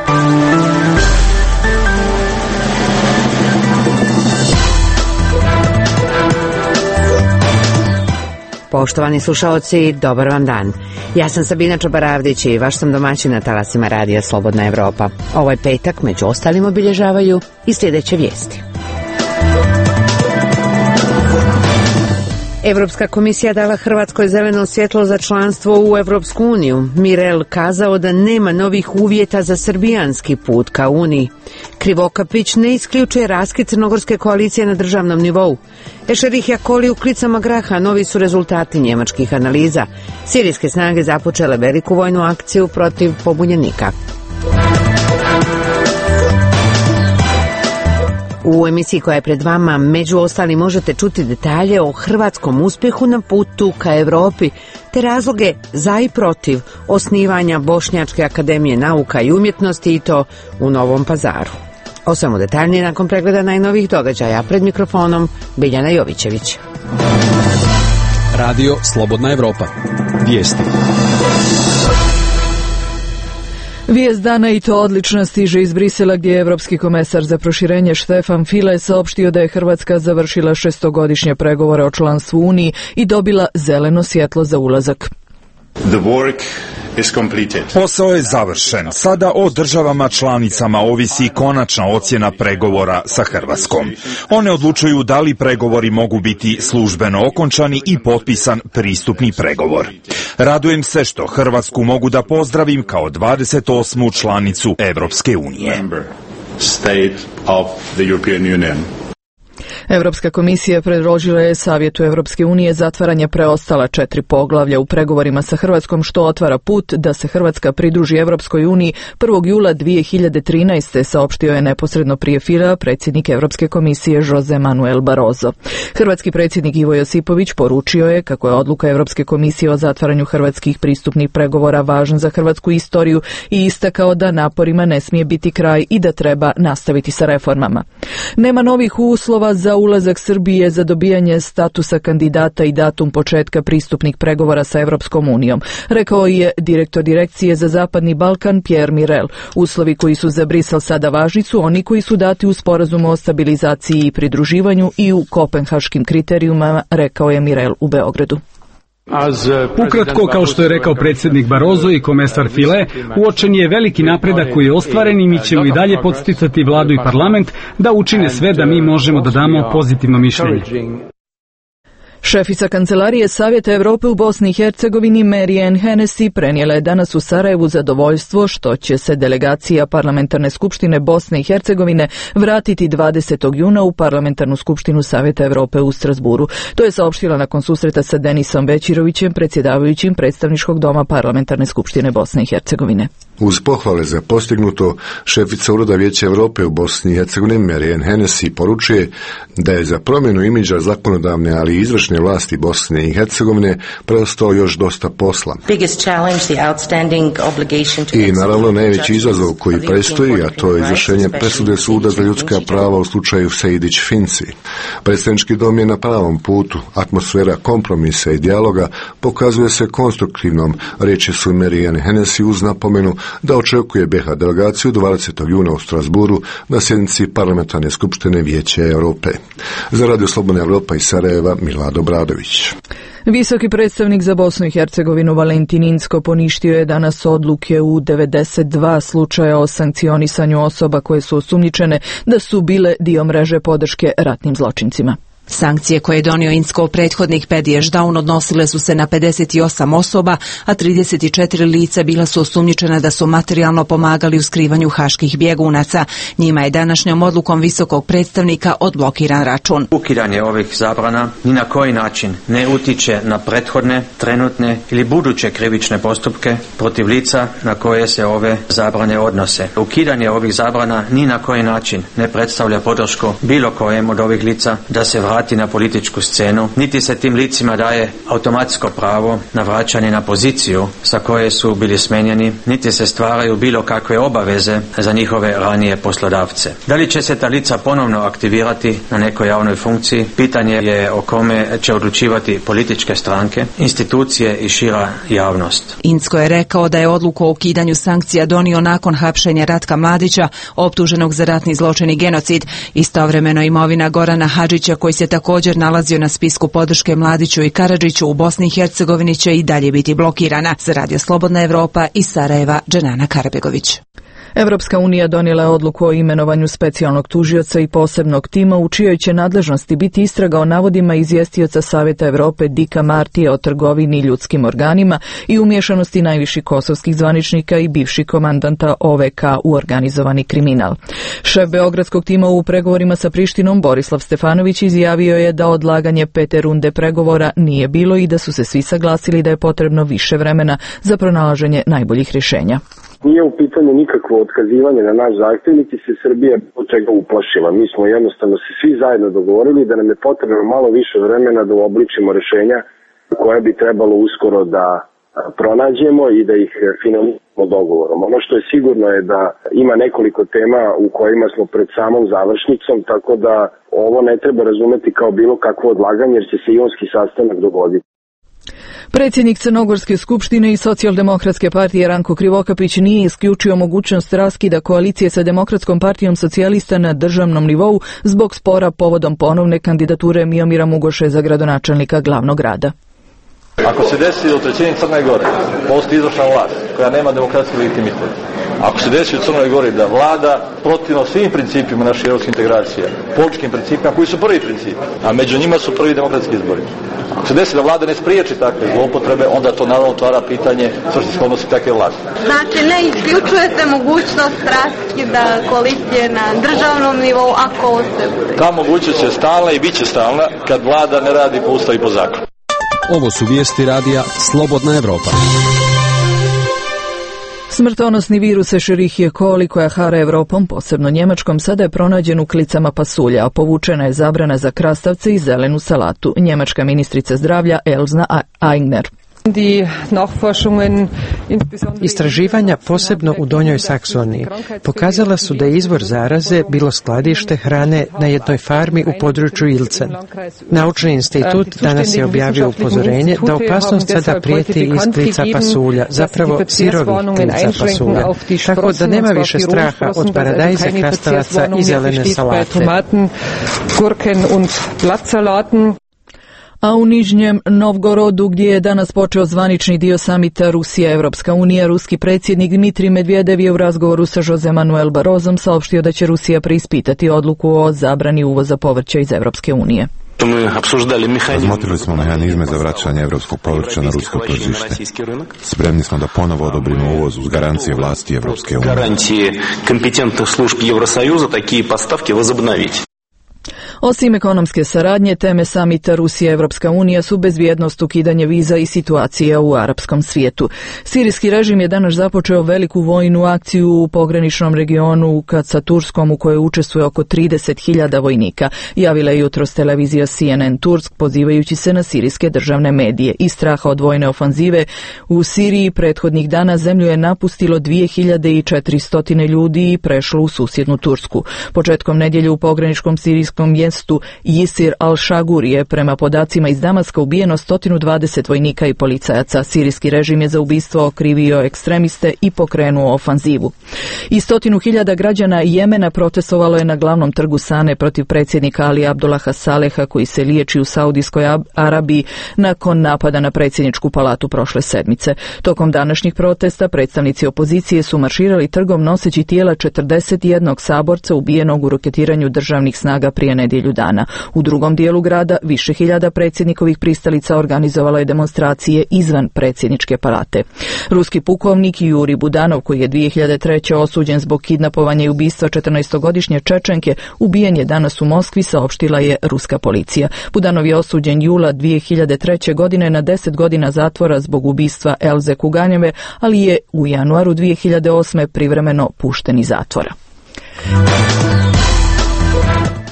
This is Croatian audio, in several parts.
Poštovani slušaoci, dobar vam dan. Ja sam Sabina Čabaravdić i vaš sam domaćin na talasima radija Slobodna Evropa. Ovaj petak među ostalim obilježavaju i sljedeće vijesti. Evropska komisija dala Hrvatskoj zeleno svjetlo za članstvo u Evropsku uniju. Mirel kazao da nema novih uvjeta za srbijanski put ka Uniji. Krivokapić ne isključuje raskid crnogorske koalicije na državnom nivou. Ešerih Jakoli u klicama graha, novi su rezultati njemačkih analiza. Sirijske snage započele veliku vojnu akciju protiv pobunjenika. U emisiji koja je pred vama, među ostalim, možete čuti detalje o hrvatskom uspjehu na putu ka Europi, te razloge za i protiv osnivanja Bošnjačke akademije nauka i umjetnosti, i to u Novom Pazaru. O svemu detaljnije nakon pregleda najnovih događaja. Pred mikrofonom Biljana Jovićević. Radio Slobodna Evropa. Vijesti. Vijest dana, i to odlična, stiže iz Brisela, gdje je evropski komesar za proširenje Štefan File saopštio da je Hrvatska završila 6-godišnje pregovore o članstvu u Uniji i dobila zeleno svjetlo za ulazak. Posao je završen. Sada o državama članicama ovisi konačna ocjena pregovora sa Hrvatskom. One odlučuju da li pregovori mogu biti službeno okončani i potpisan pristupni pregovor. Radujem se što Hrvatsku mogu da pozdravim kao 28. članicu Evropske unije. Evropska komisija predložila je Savjetu Evropske unije zatvaranje preostala 4 poglavlja u pregovorima sa Hrvatskom, što otvara put da se Hrvatska pridruži Evropskoj uniji 1. jula 2013. saopštio je neposredno prije Filea predsjednik Evropske komisije Jose Manuel Barroso. Hrvatski predsjednik Ivo Josipović poručio je kako je odluka Evropske komisije o zatvaranju hrvatskih pristupnih pregovora važan za hrvatsku istoriju i istakao da naporima ne smije biti kraj i da treba nastaviti sa reformama. Nema novih uslova za ulazak Srbije za dobijanje statusa kandidata i datum početka pristupnih pregovora sa Evropskom unijom, rekao je direktor Direkcije za Zapadni Balkan Pierre Mirel. Uslovi koji su za Brisel sada važni su oni koji su dati u sporazumu o stabilizaciji i pridruživanju i u kopenhaškim kriterijumima, rekao je Mirel u Beogradu. Ukratko, kao što je rekao predsjednik Barroso i komesar File, uočen je veliki napredak koji je ostvaren i mi ćemo i dalje podsticati vladu i parlament da učine sve da mi možemo da damo pozitivno mišljenje. Šefica Kancelarije Savjeta Evrope u Bosni i Hercegovini Mary Ann Hennessy prenijela je danas u Sarajevu zadovoljstvo što će se delegacija Parlamentarne skupštine Bosne i Hercegovine vratiti 20. juna u Parlamentarnu skupštinu Savjeta Evrope u Strasburu. To je saopštila nakon susreta sa Denisom Bećirovićem, predsjedavajućim predstavničkog doma Parlamentarne skupštine Bosne i Hercegovine. Uz pohvale za postignuto, šefica Ureda Vijeća Europe u Bosni i Hercegovini Mary Ann Hennessy poručuje da je za promjenu imidža zakonodavne, ali i izvršne vlasti Bosne i Hercegovine preostao još dosta posla. I naravno najveći izazov koji predstoji, a to je izvršenje presude Suda za ljudska prava u slučaju Sejdić-Finci. Predstavnički dom je na pravom putu, atmosfera kompromisa i dijaloga pokazuje se konstruktivnom, riječi su Mary Ann Hennessy uz napomenu da očekuje BiH delegaciju 20. juna u Strasburu na sjednici Parlamentarne skupštine Vijeća Europe. Za Radio Slobodna Evropa iz Sarajeva, Milado Bradović. Visoki predstavnik za Bosnu i Hercegovinu Valentin Inzko poništio je danas odluke u 92 slučaja o sankcionisanju osoba koje su osumnjičene da su bile dio mreže podrške ratnim zločincima. Sankcije koje je donio Inzko prethodnik Pediš Daun odnosile su se na 58 osoba, a 34 lica bila su osumnjičena da su materijalno pomagali u skrivanju haških bjegunaca. Njima je današnjom odlukom visokog predstavnika odblokiran račun. Ukidanje ovih zabrana ni na koji način ne utiče na prethodne, trenutne ili buduće krivične postupke protiv lica na koje se ove zabrane odnose. Ukidanje ovih zabrana ni na koji način ne predstavlja podršku bilo kojem od ovih lica da se vrati vrati na političku scenu, niti se tim licima daje automatsko pravo na vraćanje na poziciju sa koje su bili smenjeni, niti se stvaraju bilo kakve obaveze za njihove ranije poslodavce. Da li će se ta lica ponovno aktivirati na nekoj javnoj funkciji? Pitanje je o kome će odlučivati političke stranke, institucije i šira javnost. Incko je rekao da je odluku o ukidanju sankcija donio nakon hapšenja Ratka Mladića, optuženog za ratni zločin i genocid. Istovremeno imovina Gorana Hadžića, koji se također nalazio na spisku podrške Mladiću i Karadžiću u Bosni i Hercegovini, će i dalje biti blokirana. Za Radio Slobodna Evropa iz Sarajeva, Dženana Karbegović. Evropska unija donijela je odluku o imenovanju specijalnog tužioca i posebnog tima u čijoj će nadležnosti biti istraga o navodima izvjestioca Savjeta Evrope Dika Martija o trgovini ljudskim organima i umješanosti najviših kosovskih zvaničnika i bivših komandanta OVK u organizovani kriminal. Šef beogradskog tima u pregovorima sa Prištinom Borislav Stefanović izjavio je da odlaganje 5. runde pregovora nije bilo i da su se svi saglasili da je potrebno više vremena za pronalaženje najboljih rješenja. Nije u pitanju nikakvo otkazivanje na naš zahtjev, niti se Srbija od čega uplašila. Mi smo jednostavno se svi zajedno dogovorili da nam je potrebno malo više vremena da uobličimo rješenja koje bi trebalo uskoro da pronađemo i da ih finalizujemo dogovorom. Ono što je sigurno je da ima nekoliko tema u kojima smo pred samom završnicom, tako da ovo ne treba razumeti kao bilo kakvo odlaganje jer će se ionski sastanak dogoditi. Predsjednik Crnogorske skupštine i Socijaldemokratske partije Ranko Krivokapić nije isključio mogućnost raskida koalicije sa Demokratskom partijom socijalista na državnom nivou zbog spora povodom ponovne kandidature Miomira Mugoše za gradonačelnika glavnog grada. Ako se desi u trećini Crne Gore, postoji izvršna vlast koja nema demokratski legitimitet. Ako se desi u Crnoj Gori da vlada protivno svim principima naše europske integracije, političkim principima koji su prvi principi, a među njima su prvi demokratski izbori. Ako se desi da vlada ne spriječi takve zloupotrebe, onda to naravno otvara pitanje svrsishodnosti takve vlasti. Znači ne isključujete mogućnost raskida koalicije na državnom nivou ako se bude? Ta mogućnost je stalna i bit će stalna kad vlada ne radi po ustavu i po zakonu. Ovo su vijesti radija Slobodna Evropa. Smrtonosni virus Escherichia coli koja hara Evropom, posebno Njemačkom, sada je pronađen u klicama pasulja, a povučena je zabrana za krastavce i zelenu salatu. Njemačka ministrica zdravlja Elsna Aigner. Istraživanja, posebno u Donjoj Saksoniji, pokazala su da je izvor zaraze bilo skladište hrane na jednoj farmi u području Ilcen. Naučni institut danas je objavio upozorenje da opasnost sada prijeti iz klica pasulja, zapravo sirovih klica pasulja, tako da nema više straha od paradajza, krastavaca i zelene salate. A u Nižnjem Novgorodu, gdje je danas počeo zvanični dio samita Rusija-Evropska unija, ruski predsjednik Dmitrij Medvedev je u razgovoru sa Jose Manuel Barrosom saopštio da će Rusija preispitati odluku o zabrani uvoza povrća iz Evropske unije. Razmotrili smo mehanizme za vraćanje evropskog povrća na rusko tržište. Spremni smo da ponovo odobrimo uvoz uz garancije vlasti Evropske unije. Osim ekonomske saradnje, teme samita Rusija-Evropska unija su bezbjednost, ukidanje viza i situacija u arapskom svijetu. Sirijski režim je danas započeo veliku vojnu akciju u pograničnom regionu sa Turskom u kojoj učestvuje oko 30.000 vojnika, javila je jutros televizija CNN Tursk pozivajući se na sirijske državne medije. Iz straha od vojne ofanzive u Siriji prethodnih dana zemlju je napustilo 2400 ljudi i prešlo u susjednu Tursku. Početkom nedjelje u pograničkom sirijskom mjestu Jisir al-Shagur je prema podacima iz Damaska ubijeno 120 vojnika i policajaca. Sirijski režim je za ubistvo okrivio ekstremiste i pokrenuo ofanzivu. I 100.000 građana Jemena protestovalo je na glavnom trgu Sane protiv predsjednika Ali Abdullaha Saleha koji se liječi u Saudijskoj Arabiji nakon napada na predsjedničku palatu prošle sedmice. Tokom današnjih protesta predstavnici opozicije su marširali trgom noseći tijela 41 saborca ubijenog u roketiranju državnih snaga prije nedjelju dana. U drugom dijelu grada više hiljada predsjednikovih pristalica organizovalo je demonstracije izvan predsjedničke palate. Ruski pukovnik Juri Budanov, koji je 2003. osuđen zbog kidnapovanja i ubistva 14-godišnje Čečenke, ubijen je danas u Moskvi, saopštila je ruska policija. Budanov je osuđen jula 2003. godine na 10 godina zatvora zbog ubistva Elze Kuganjeve, ali je u januaru 2008. privremeno pušten iz zatvora.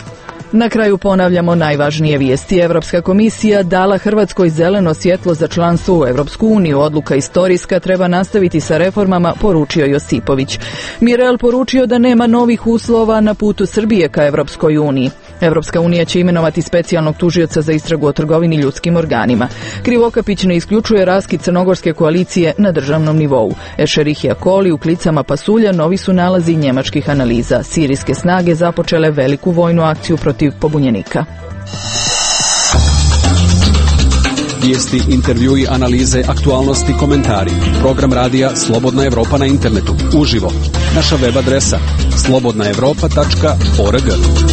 Na kraju ponavljamo najvažnije vijesti. Evropska komisija dala Hrvatskoj zeleno svjetlo za članstvo u Evropsku uniju. Odluka istorijska, treba nastaviti sa reformama, poručio Josipović. Mirel poručio da nema novih uslova na putu Srbije ka Evropskoj uniji. Evropska unija će imenovati specijalnog tužioca za istragu o trgovini ljudskim organima. Krivokapić ne isključuje raskid crnogorske koalicije na državnom nivou. Ešerihija Koli u klicama pasulja novi su nalazi njemačkih analiza. Sirijske snage započele veliku vojnu akciju protiv pobunjenika. Vijesti, intervjui, analize, aktualnosti, komentari. Program radija Slobodna Evropa na internetu. Uživo. Naša web adresa slobodnaevropa.org.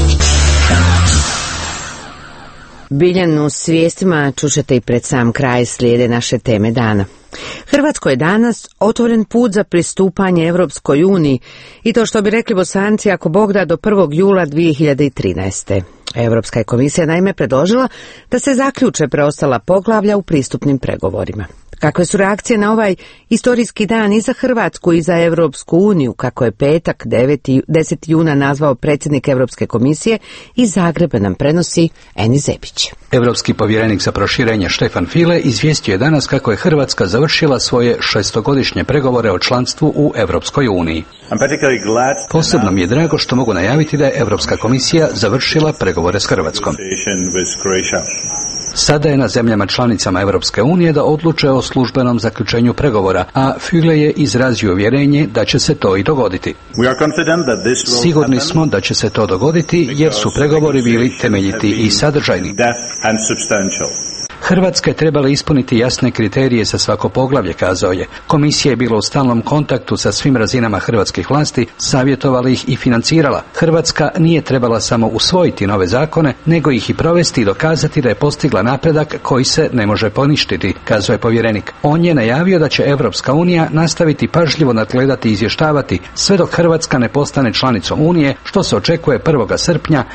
Biljanu s vijestima čućete i pred sam kraj, slijede naše teme dana. Hrvatskoj je danas otvoren put za pristupanje Evropskoj uniji i to što bi rekli Bosanci ako Bog da do 1. jula 2013. Europska je komisija naime predložila da se zaključe preostala poglavlja u pristupnim pregovorima. Kakve su reakcije na ovaj istorijski dan i za Hrvatsku i za Europsku uniju, kako je petak 10. juna nazvao predsjednik Europske komisije, iz Zagreba nam prenosi Eni Zebić. Europski povjerenik za proširenje Štefan File izvijestio je danas kako je Hrvatska završila svoje 6-godišnje pregovore o članstvu u Europskoj uniji. Posebno mi je drago što mogu najaviti da je Europska komisija završila pregovore s Hrvatskom. Sada je na zemljama članicama Europske unije da odluče o službenom zaključenju pregovora, a Füle je izrazio uvjerenje da će se to i dogoditi. Sigurni smo da će se to dogoditi jer su pregovori bili temeljiti i sadržajni. Hrvatska je trebala ispuniti jasne kriterije za svako poglavlje, kazao je. Komisija je bila u stalnom kontaktu sa svim razinama hrvatskih vlasti, savjetovala ih i financirala. Hrvatska nije trebala samo usvojiti nove zakone, nego ih i provesti i dokazati da je postigla napredak koji se ne može poništiti, kazao je povjerenik. On je najavio da će Evropska unija nastaviti pažljivo nadgledati i izvještavati sve dok Hrvatska ne postane članicom Unije, što se očekuje 1. srpnja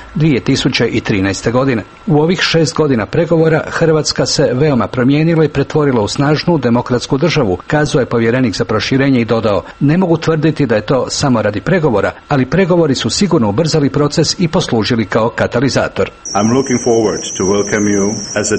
2013. godine. U ovih 6 godina pregovora Hrvatska se veoma promijenila i pretvorila u snažnu demokratsku državu, kazao je povjerenik za proširenje i dodao: ne mogu tvrditi da je to samo radi pregovora, ali pregovori su sigurno ubrzali proces i poslužili kao katalizator. I'm looking forward to welcome you as a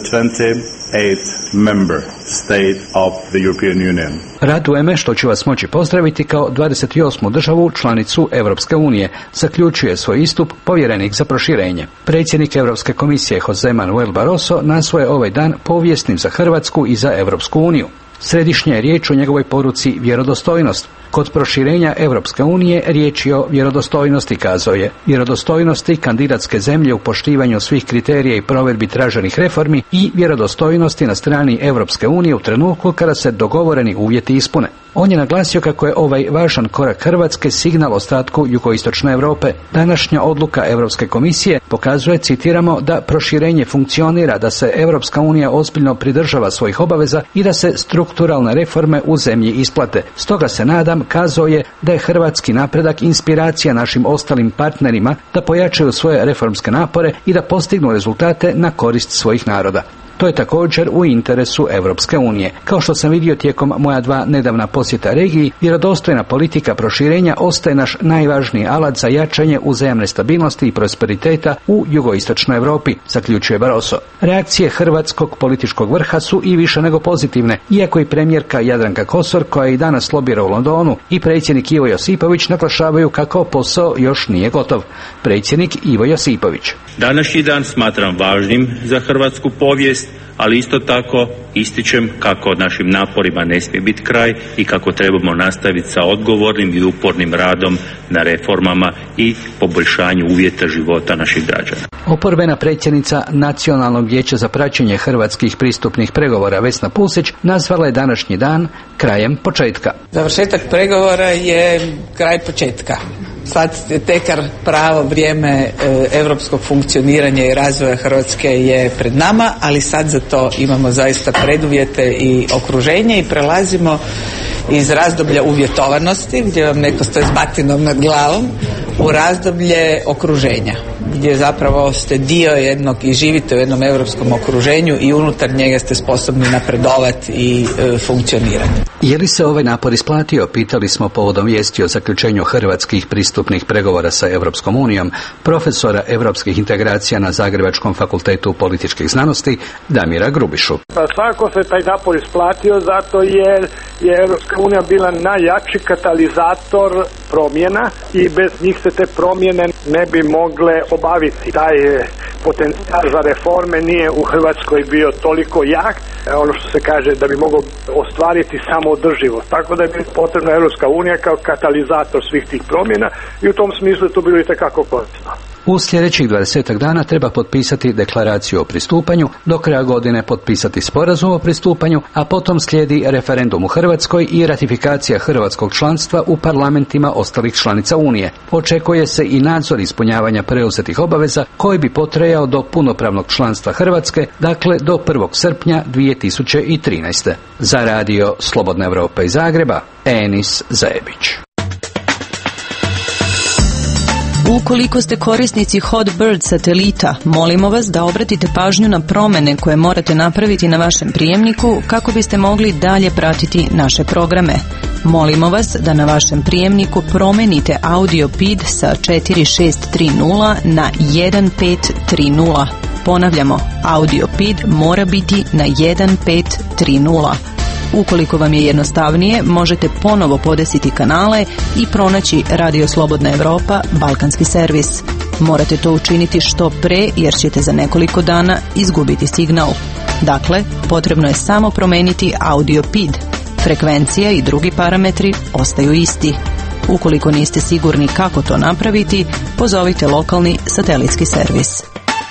28th member state of the European Union. Raduje me što ću vas moći pozdraviti kao 28. državu članicu Europske unije, zaključuje svoj istup povjerenik za proširenje. Predsjednik Europske komisije Jose Manuel Barroso nazvao je ovaj dan povijesnim za Hrvatsku i za Europsku uniju. Središnja je riječ o njegovoj poruci vjerodostojnost. Kod proširenja Europske unije riječ je o vjerodostojnosti, kazao je. Vjerodostojnosti kandidatske zemlje u poštivanju svih kriterija i provedbi traženih reformi i vjerodostojnosti na strani Europske unije u trenutku kada se dogovoreni uvjeti ispune. On je naglasio kako je ovaj važan korak Hrvatske signal ostatku jugoistočne Europe. Današnja odluka Europske komisije pokazuje, citiramo, da proširenje funkcionira, da se Europska unija ozbiljno pridržava svojih obaveza i da se strukturalne reforme u zemlji isplate. Stoga se nadam, kazao je, da je hrvatski napredak inspiracija našim ostalim partnerima da pojačaju svoje reformske napore i da postignu rezultate na korist svojih naroda. To je također u interesu Europske unije. Kao što sam vidio tijekom moja 2 nedavna posjeta regiji, vjerodostojna politika proširenja ostaje naš najvažniji alat za jačanje uzajamne stabilnosti i prosperiteta u jugoistočnoj Europi, zaključuje Barroso. Reakcije hrvatskog političkog vrha su i više nego pozitivne, iako i premijerka Jadranka Kosor, koja i danas lobira u Londonu, i predsjednik Ivo Josipović naglašavaju kako posao još nije gotov. Predsjednik Ivo Josipović: današnji dan smatram važnim za hrvatsku povijest, ali isto tako ističem kako našim naporima ne smije biti kraj i kako trebamo nastaviti sa odgovornim i upornim radom na reformama i poboljšanju uvjeta života naših građana. Oporbena predsjednica Nacionalnog vijeća za praćenje hrvatskih pristupnih pregovora Vesna Pusić nazvala je današnji dan krajem početka. Završetak pregovora je kraj početka. Sad je tekar pravo vrijeme europskog funkcioniranja i razvoja Hrvatske je pred nama, ali sad za to imamo zaista preduvjete i okruženje i prelazimo iz razdoblja uvjetovanosti, gdje vam neko stoji s batinom nad glavom, u razdoblje okruženja. gdje zapravo ste dio jednog i živite u jednom europskom okruženju i unutar njega ste sposobni napredovati i funkcionirati. Je li se ovaj napor isplatio? Pitali smo povodom vijesti o zaključenju hrvatskih pristupnih pregovora sa Europskom unijom profesora europskih integracija na Zagrebačkom fakultetu političkih znanosti Damira Grubišu. Svakako se taj napor isplatio zato jer je Europska unija bila najjači katalizator promjena i bez njih se te promjene ne bi mogle obaviti. Taj potencijal za reforme nije u Hrvatskoj bio toliko jak, ono što se kaže da bi mogao ostvariti samoodrživost. Tako da je bila potrebna Europska unija kao katalizator svih tih promjena i u tom smislu je to bilo itekako korisno. U sljedećih 20 dana treba potpisati deklaraciju o pristupanju, do kraja godine potpisati sporazum o pristupanju, a potom slijedi referendum u Hrvatskoj i ratifikacija hrvatskog članstva u parlamentima ostalih članica Unije. Očekuje se i nadzor ispunjavanja preuzetih obaveza koji bi potrajao do punopravnog članstva Hrvatske, dakle do 1. srpnja 2013. Za radio Slobodna Evropa iz Zagreba, Enis Zajebić. Ukoliko ste korisnici Hotbird satelita, molimo vas da obratite pažnju na promjene koje morate napraviti na vašem prijemniku kako biste mogli dalje pratiti naše programe. Molimo vas da na vašem prijemniku promenite audio PID sa 4630 na 1530. Ponavljamo, audio PID mora biti na 1530. Ukoliko vam je jednostavnije, možete ponovo podesiti kanale i pronaći Radio Slobodna Evropa, balkanski servis. Morate to učiniti što pre jer ćete za nekoliko dana izgubiti signal. Dakle, potrebno je samo promeniti audio PID. Frekvencija i drugi parametri ostaju isti. Ukoliko niste sigurni kako to napraviti, pozovite lokalni satelitski servis.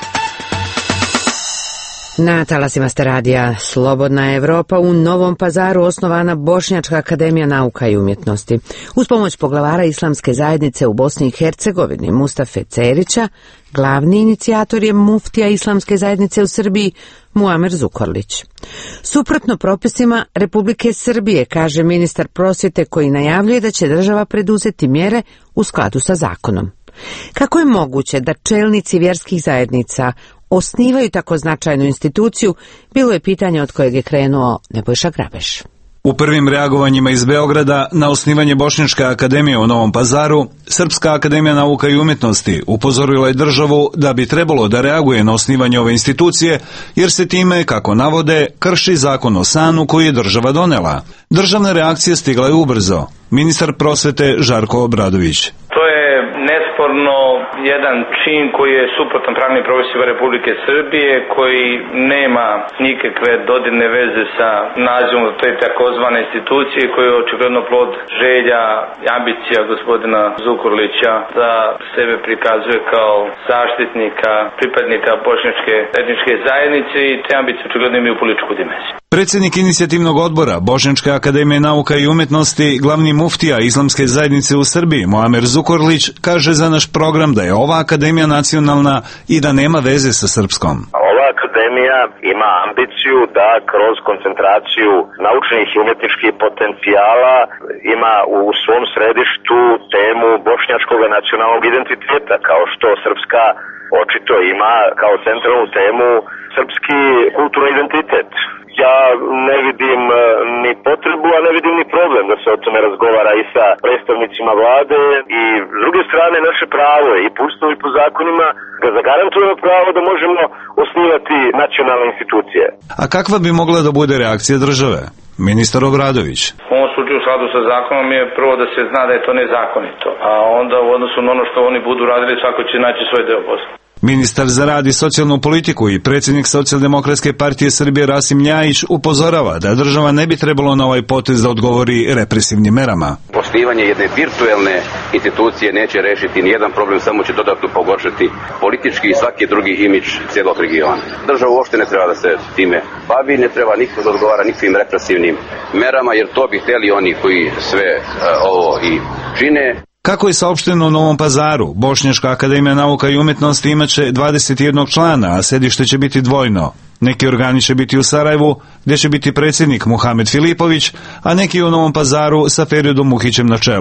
Na talasima ste radija Slobodna Evropa. U Novom Pazaru osnovana Bošnjačka akademija nauka i umjetnosti. Uz pomoć poglavara Islamske zajednice u Bosni i Hercegovini Mustafe Cerića, glavni inicijator je muftija Islamske zajednice u Srbiji Muamer Zukorlić. Suprotno propisima Republike Srbije, kaže ministar prosvjete koji najavljuje da će država preduzeti mjere u skladu sa zakonom. Kako je moguće da čelnici vjerskih zajednica osnivaju tako značajnu instituciju, bilo je pitanje od kojeg je krenuo Nebojša Grabeš. U prvim reagovanjima iz Beograda na osnivanje Bošnjačke akademije u Novom Pazaru, Srpska akademija nauka i umjetnosti upozorila je državu da bi trebalo da reaguje na osnivanje ove institucije, jer se time, kako navode, krši zakon o SANU koji je država donela. Državna reakcija stigla je ubrzo. Ministar prosvete Žarko Obradović. To je nesporno jedan čin koji je suprotan pravnim propisima Republike Srbije, koji nema nikakve dodirne veze sa nazivom te takozvane institucije, koji je očigledno plod želja i ambicija gospodina Zukorlića da sebe prikazuje kao zaštitnika, pripadnika bošnjačke etničke zajednice i te ambicije očigledno imaju političku dimenziju. Predsjednik inicijativnog odbora Bošnjačke akademije nauka i umjetnosti, glavni muftija Islamske zajednice u Srbiji Muamer Zukorlić, kaže za naš program da je ova akademija nacionalna i da nema veze sa srpskom. Ova akademija ima ambiciju da kroz koncentraciju naučnih i umjetničkih potencijala ima u svom središtu temu bošnjačkog nacionalnog identiteta, kao što srpska očito ima kao centralnu temu srpski kulturni identitet. Ja ne vidim ni potrebu, a ne vidim ni problem da se o tome razgovara i sa predstavnicima vlade i s druge strane naše pravo je i po Ustavu i po zakonima ga zagarantujemo pravo da možemo osnivati nacionalne institucije. A kakva bi mogla da bude reakcija države? Ministar Obradović. U ovom slučaju u skladu sa zakonom je prvo da se zna da je to nezakonito, a onda u odnosu na ono što oni budu radili svako će naći svoj deo posla. Ministar za rad i socijalnu politiku i predsjednik Socijaldemokratske partije Srbije Rasim Ljajić upozorava da država ne bi trebalo na ovaj potez da odgovori represivnim merama. Osnivanje jedne virtuelne institucije neće rešiti nijedan problem, samo će dodatno pogoršati politički i svaki drugi imidž cijelog regiona. Država uopšte ne treba da se time bavi, ne treba nikako da odgovara nikakvim represivnim merama, jer to bi hteli oni koji sve ovo i čine. Kako je saopšteno u Novom Pazaru, Bošnjačka akademija nauka i umjetnosti imaće 21 člana, a sedište će biti dvojno. Neki organi će biti u Sarajevu, gdje će biti predsjednik Muhamed Filipović, a neki u Novom Pazaru sa Feridom Muhićem na čelu.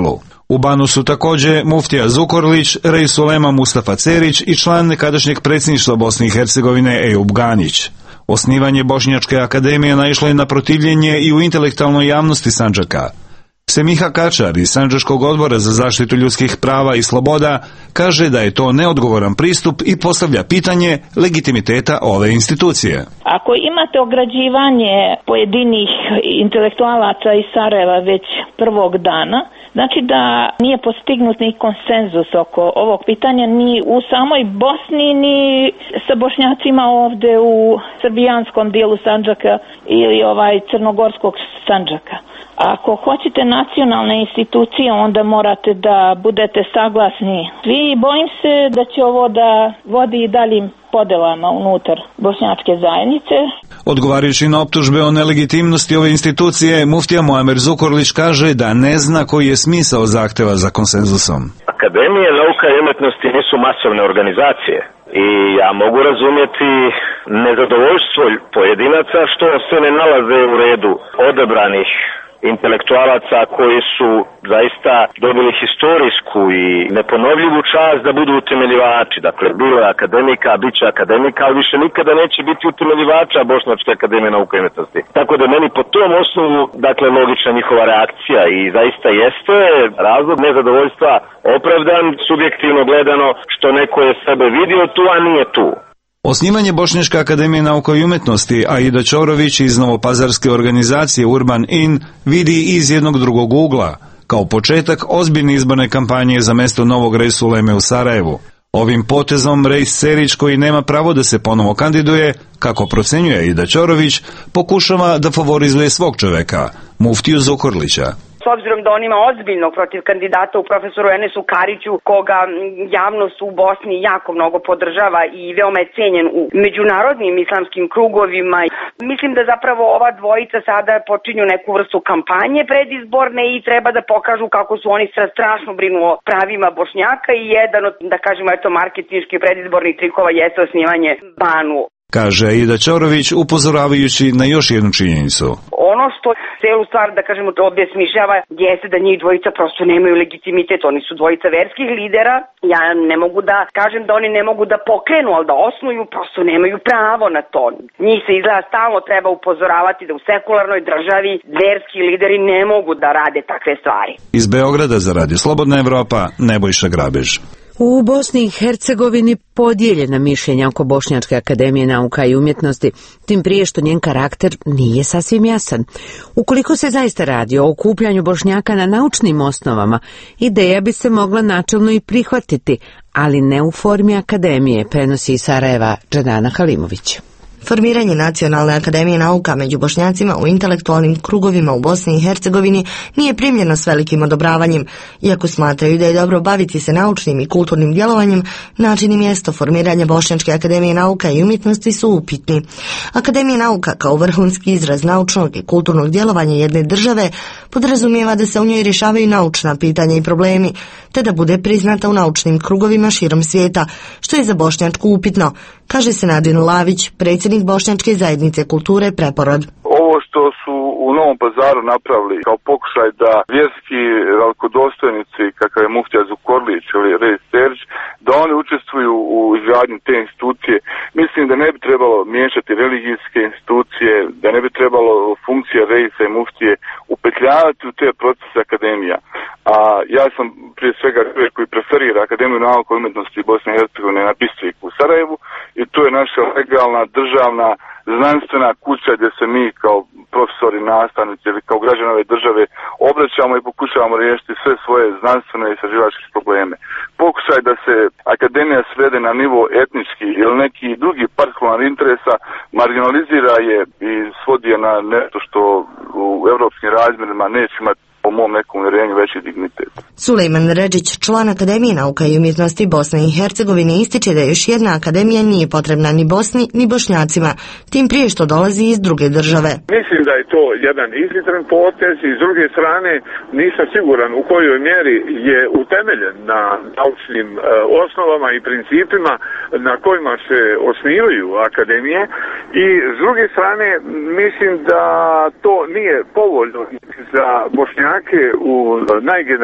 U banu su također muftija Zukorlić, Reis ulema Mustafa Cerić i član nekadašnjeg predsjedništva Bosne i Hercegovine Ejup Ganić. Osnivanje Bošnjačke akademije naišlo je na protivljenje i u intelektualnoj javnosti Sandžaka. Semiha Kačar iz Sandžačkog odbora za zaštitu ljudskih prava i sloboda kaže da je to neodgovoran pristup i postavlja pitanje legitimiteta ove institucije. Ako imate ograđivanje pojedinih intelektualaca iz Sarajeva već prvog dana, znači da nije postignut ni konsenzus oko ovog pitanja ni u samoj Bosni, ni sa Bošnjacima ovde u srbijanskom dijelu Sandžaka ili crnogorskog Sandžaka. Ako hoćete nacionalne institucije, onda morate da budete saglasni. Svi, bojim se da će ovo da vodi i daljim podelama unutar bošnjačke zajednice. Odgovarajući na optužbe o nelegitimnosti ove institucije, muftija Muamer Zukorlić kaže da ne zna koji je smisao zahteva za konsenzusom. Akademije nauka i umetnosti nisu masovne organizacije i ja mogu razumjeti nezadovoljstvo pojedinaca što se ne nalaze u redu odabranih intelektualaca koji su zaista dobili historijsku i neponovljivu čast da budu utemeljivači. Dakle, bilo je akademika, bit će akademika, ali više nikada neće biti utemeljivača Bošnjačke akademije nauke i umetnosti. Tako da meni po tom osnovu, dakle, logična njihova reakcija i zaista jeste razlog nezadovoljstva opravdan, subjektivno gledano, što neko je sebe vidio tu, a nije tu. Osnivanje Bošnjačke akademije nauka i umetnosti Aida Ćorović iz novopazarske organizacije Urban In vidi iz jednog drugog ugla, kao početak ozbiljne izborne kampanje za mesto novog Reis uleme u Sarajevu. Ovim potezom Reis Cerić, koji nema pravo da se ponovo kandiduje, kako procenjuje Aida Ćorović, pokušava da favorizuje svog čoveka, muftiju Zukorlića. S obzirom da on ima ozbiljnog protiv kandidata u profesoru Enesu Kariću, koga javnost u Bosni jako mnogo podržava i veoma je cenjen u međunarodnim islamskim krugovima. Mislim da zapravo ova dvojica sada počinju neku vrstu kampanje predizborne i treba da pokažu kako su oni strašno brinu o pravima Bošnjaka i jedan od, da kažemo, marketinških predizbornih trikova jeste osnivanje banu. Kaže Aida Ćorović, upozoravajući na još jednu činjenicu. Ono što celu stvar, da kažemo, to obesmišljava jeste da njih dvojica prosto nemaju legitimitet. Oni su dvojica verskih lidera. Ja ne mogu da kažem da oni ne mogu da pokrenu, ali da osnuju, prosto nemaju pravo na to. Njih se izgleda stalno treba upozoravati da u sekularnoj državi verski lideri ne mogu da rade takve stvari. Iz Beograda za Radio Slobodna Evropa, Nebojša Grabež. U Bosni i Hercegovini podijeljena mišljenja oko Bošnjačke akademije nauka i umjetnosti, tim prije što njen karakter nije sasvim jasan. Ukoliko se zaista radi o okupljanju Bošnjaka na naučnim osnovama, ideja bi se mogla načelno i prihvatiti, ali ne u formi akademije, prenosi iz Sarajeva Džadana Halimović. Formiranje Nacionalne akademije nauka među Bošnjacima u intelektualnim krugovima u Bosni i Hercegovini nije primljeno s velikim odobravanjem. Iako smatraju da je dobro baviti se naučnim i kulturnim djelovanjem, način i mjesto formiranja Bošnjačke akademije nauka i umjetnosti su upitni. Akademija nauka kao vrhunski izraz naučnog i kulturnog djelovanja jedne države podrazumijeva da se u njoj rješavaju naučna pitanja i problemi, te da bude priznata u naučnim krugovima širom svijeta, što je za Bošnjačku upitno, kaže Senadin Lavić, predsjednik Bošnjačke zajednice kulture Preporod. Ovo što su u Novom Pazaru napravili kao pokušaj da vjerski velikodostojnici kakav je muftija Zukorlić ili Reis Cerić, da oni učestvuju u izgradnji te institucije, mislim da ne bi trebalo miješati religijske institucije, da ne bi trebalo funkcije Reisa i muftije upetljavati u te procese akademija. A ja sam prije svega čovjek koji preferira Akademiju nauka i umjetnosti Bosne i Hercegovine na Bistrik u Sarajevu i tu je naša legalna državna znanstvena kuća gdje se mi kao profesori, nastavnici ili kao građani ove države obraćamo i pokušavamo riješiti sve svoje znanstvene i istraživačke probleme. Pokušaj da se akademija svede na nivo etnički ili neki drugi partikularni interesa marginalizira je i svodi je na nešto što u europskim razmjerima neće imati po mom nekom uvjerenju veći dignitet. Sulejman Redžić, član Akademije nauka i umjetnosti Bosne i Hercegovine, ističe da još jedna akademija nije potrebna ni Bosni ni Bošnjacima, tim prije što dolazi iz druge države. Mislim da je to jedan izvitran potez i s druge strane nisam siguran u kojoj mjeri je utemeljen na naučnim osnovama i principima na kojima se osnivaju akademije i s druge strane mislim da to nije povoljno za Bošnjake u najgeneralnije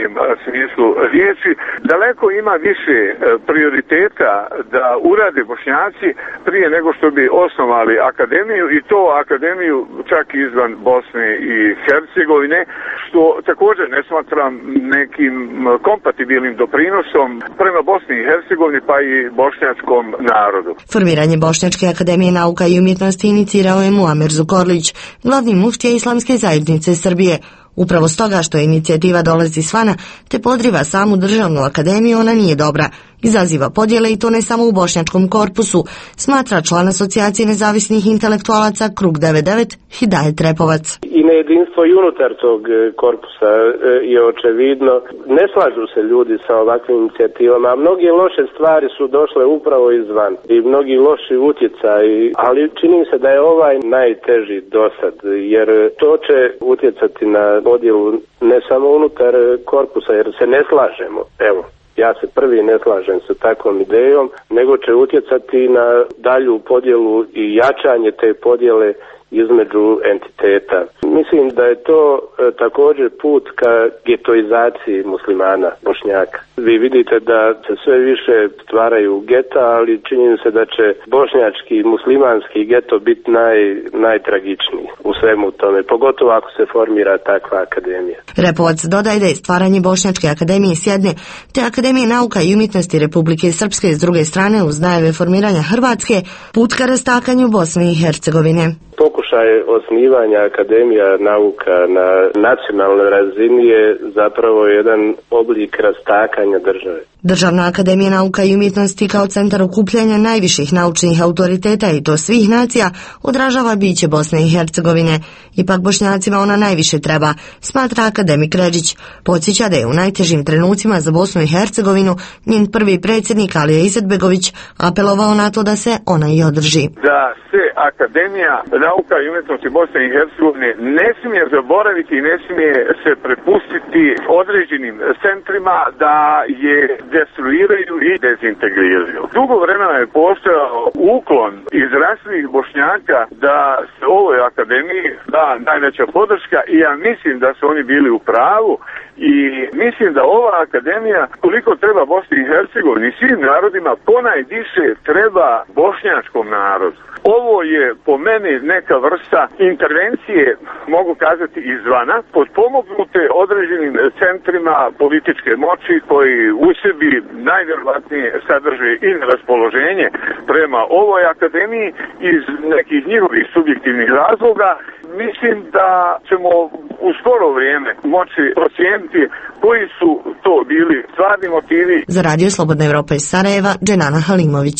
najboljem smislu riječi. Daleko ima više prioriteta da urade Bošnjaci prije nego što bi osnovali akademiju, i to akademiju čak izvan Bosne i Hercegovine, što također ne smatram nekim kompatibilnim doprinosom prema Bosni i Hercegovini pa i bošnjačkom narodu. Formiranje Bošnjačke akademije nauka i umjetnosti inicirao je Muamer Zukorlić, glavni muftija Islamske zajednice Srbije. Upravo stoga što inicijativa dolazi izvana te podriva samu državnu akademiju, ona nije dobra. Izaziva podjele i to ne samo u bošnjačkom korpusu, smatra član Asocijacije nezavisnih intelektualaca Krug 99 Hidajet Repovac. I nejedinstvo i unutar tog korpusa je očevidno. Ne slažu se ljudi sa ovakvim inicijativama, a mnoge loše stvari su došle upravo izvan i mnogi loši utjecaji, ali čini se da je ovaj najteži dosad, jer to će utjecati na podjelu ne samo unutar korpusa, jer se ne slažemo. Evo, ja se prvi ne slažem sa takvom idejom, nego će utjecati na dalju podjelu i jačanje te podjele između entiteta. Mislim da je to također put ka getoizaciji muslimana, Bošnjaka. Vi vidite da se sve više stvaraju geta, ali čini se da će bošnjački, muslimanski geto biti najtragičniji u svemu tome, pogotovo ako se formira takva akademija. Repovac dodaje da je stvaranje Bošnjačke akademije s jedne, te Akademije nauka i umjetnosti Republike Srpske s druge strane uz najave formiranja Hrvatske, put ka rastakanju Bosne i Hercegovine. Pokušaj osnivanja akademija nauka na nacionalnoj razini je zapravo jedan oblik rastakanja države. Državna akademija nauka i umjetnosti kao centar okupljanja najviših naučnih autoriteta i to svih nacija odražava biće Bosne i Hercegovine. Ipak Bošnjacima ona najviše treba, smatra akademik Ređić. Podsjeća da je u najtežim trenucima za Bosnu i Hercegovinu njen prvi predsjednik Alija Izetbegović apelovao na to da se ona i održi. Da se Akademija nauka i umjetnosti Bosne i Hercegovine ne smije zaboraviti i ne smije se prepustiti određenim centrima da je destruiraju i dezintegriraju. Dugo vremena je postojao uklon izraslijih Bošnjaka da se ovoj akademiji da najveća podrška i ja mislim da su oni bili u pravu i mislim da ova akademija koliko treba Bosni i Hercegovini i svim narodima ponajviše treba bošnjačkom narodu. Ovo je po meni neka vrsta intervencije, mogu kazati izvana, potpomognute određenim centrima političke moći koji u sebi najvjerovatnije sadrže i raspoloženje prema ovoj akademiji iz nekih njihovih subjektivnih razloga. Mislim da ćemo u skoro vrijeme moći procijeniti koji su to bili stvarni motivi. Za Radio Slobodna Evropa iz Sarajeva, Dženana Halimović.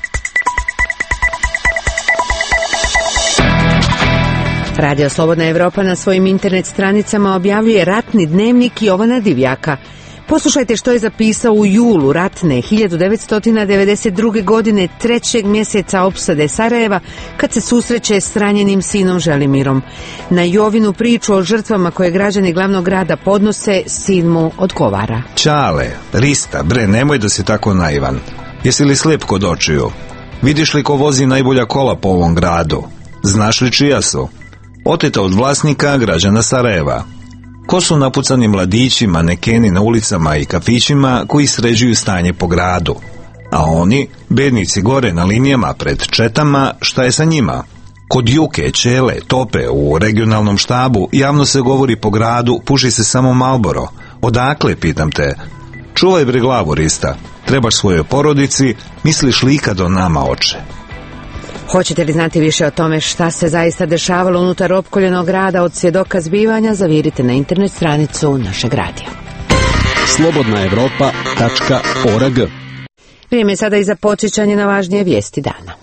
Radio Slobodna Evropa na svojim internet stranicama objavljuje ratni dnevnik Jovana Divjaka. Poslušajte što je zapisao u julu ratne 1992. godine 3. mjeseca opsade Sarajeva kad se susreće s ranjenim sinom Želimirom. Na Jovinu priču o žrtvama koje građani glavnog grada podnose, sin mu odgovara. Čale, Rista, bre, nemoj da si tako naivan. Jesi li slijep kod očiju? Vidiš li ko vozi najbolja kola po ovom gradu? Znaš li čija su? Oteta od vlasnika, građana Sarajeva. Ko su napucani mladići, manekeni na ulicama i kafićima koji sređuju stanje po gradu? A oni, bednici gore na linijama pred četama, šta je sa njima? Kod Juke, Čele, Tope, u regionalnom štabu javno se govori po gradu, puši se samo Marlboro. Odakle, pitam te? Čuvaj bre glavu, Rista. Trebaš svojoj porodici, misliš li ikad o nama, oče? Hoćete li znati više o tome šta se zaista dešavalo unutar opkoljenog grada od svjedoka zbivanja, zavirite na internet stranicu našeg radija. slobodnaevropa.org. Vrijeme je sada i za podsjećanje na važnije vijesti dana.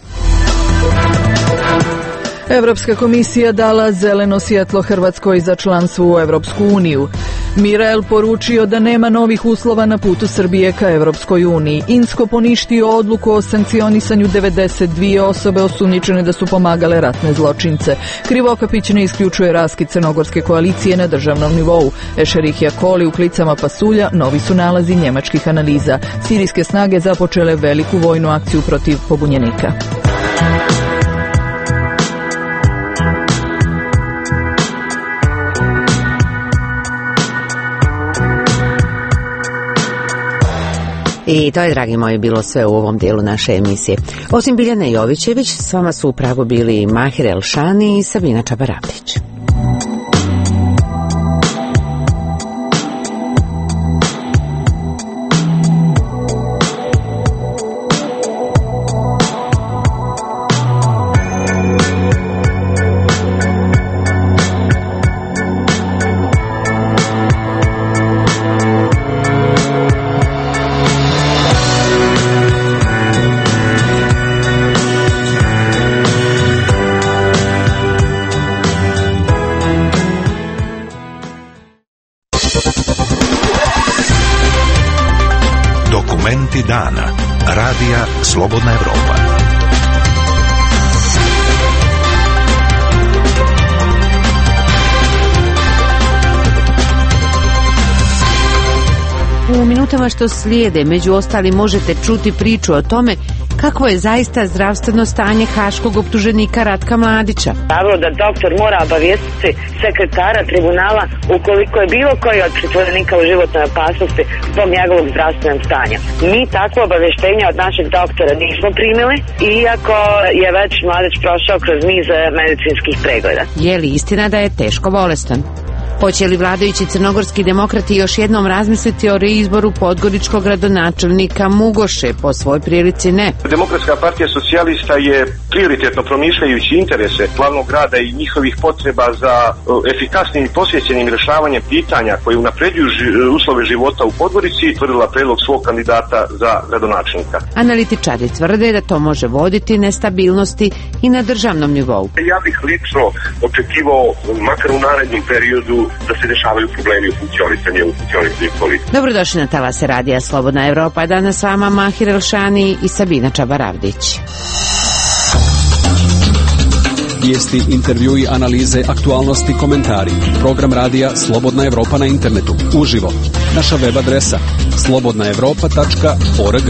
Evropska komisija dala zeleno svjetlo Hrvatskoj za članstvo u Evropsku uniju. Mirel poručio da nema novih uslova na putu Srbije ka Evropskoj uniji. Insko poništio odluku o sankcionisanju 92 osobe osumnjičene da su pomagale ratne zločince. Krivokapić ne isključuje raskid crnogorske koalicije na državnom nivou. Ešerihija Koli u klicama pasulja, novi su nalazi njemačkih analiza. Sirijske snage započele veliku vojnu akciju protiv pobunjenika. I to je, dragi moji, bilo sve u ovom dijelu naše emisije. Osim Biljane Jovićević, s vama su upravo bili Mahir Elšani i Sabina Čabaravdić. Dana. Radija Slobodna Evropa. U minutama što slijede, među ostalim, možete čuti priču o tome kakvo je zaista zdravstveno stanje haškog optuženika Ratka Mladića. Pravilo da doktor mora obavijestiti sekretara tribunala ukoliko je bilo koji od pritvorenika u životnoj opasnosti zbog njegovog zdravstvenog stanja. Mi takvo obavještenje od našeg doktora nismo primili, iako je već Mladić prošao kroz niz medicinskih pregleda. Je li istina da je teško bolestan? Hoće li vladajući crnogorski demokrati još jednom razmisliti o reizboru podgoričkog gradonačelnika Mugoše? Po svoj prilici ne. Demokratska partija socijalista je prioritetno promišljajući interese glavnog grada i njihovih potreba za efikasnim i posvećenim rješavanjem pitanja koji unapređuju uslove života u Podgorici, tvrdila predlog svog kandidata za gradonačelnika. Analitičari tvrde da to može voditi nestabilnosti i na državnom nivou. Ja bih lično očekivao, makar u narednom periodu, da se dešavaju problemi u funkcionisanju politike. Dobrodošli na talase Radija Slobodna Evropa. Danas s vama Mahir Elšani i Sabina Čabaravdić. Vijesti, intervjui, analize, aktualnosti, komentari. Program radija Slobodna Evropa na internetu. Uživo. Naša web adresa slobodnaevropa.org.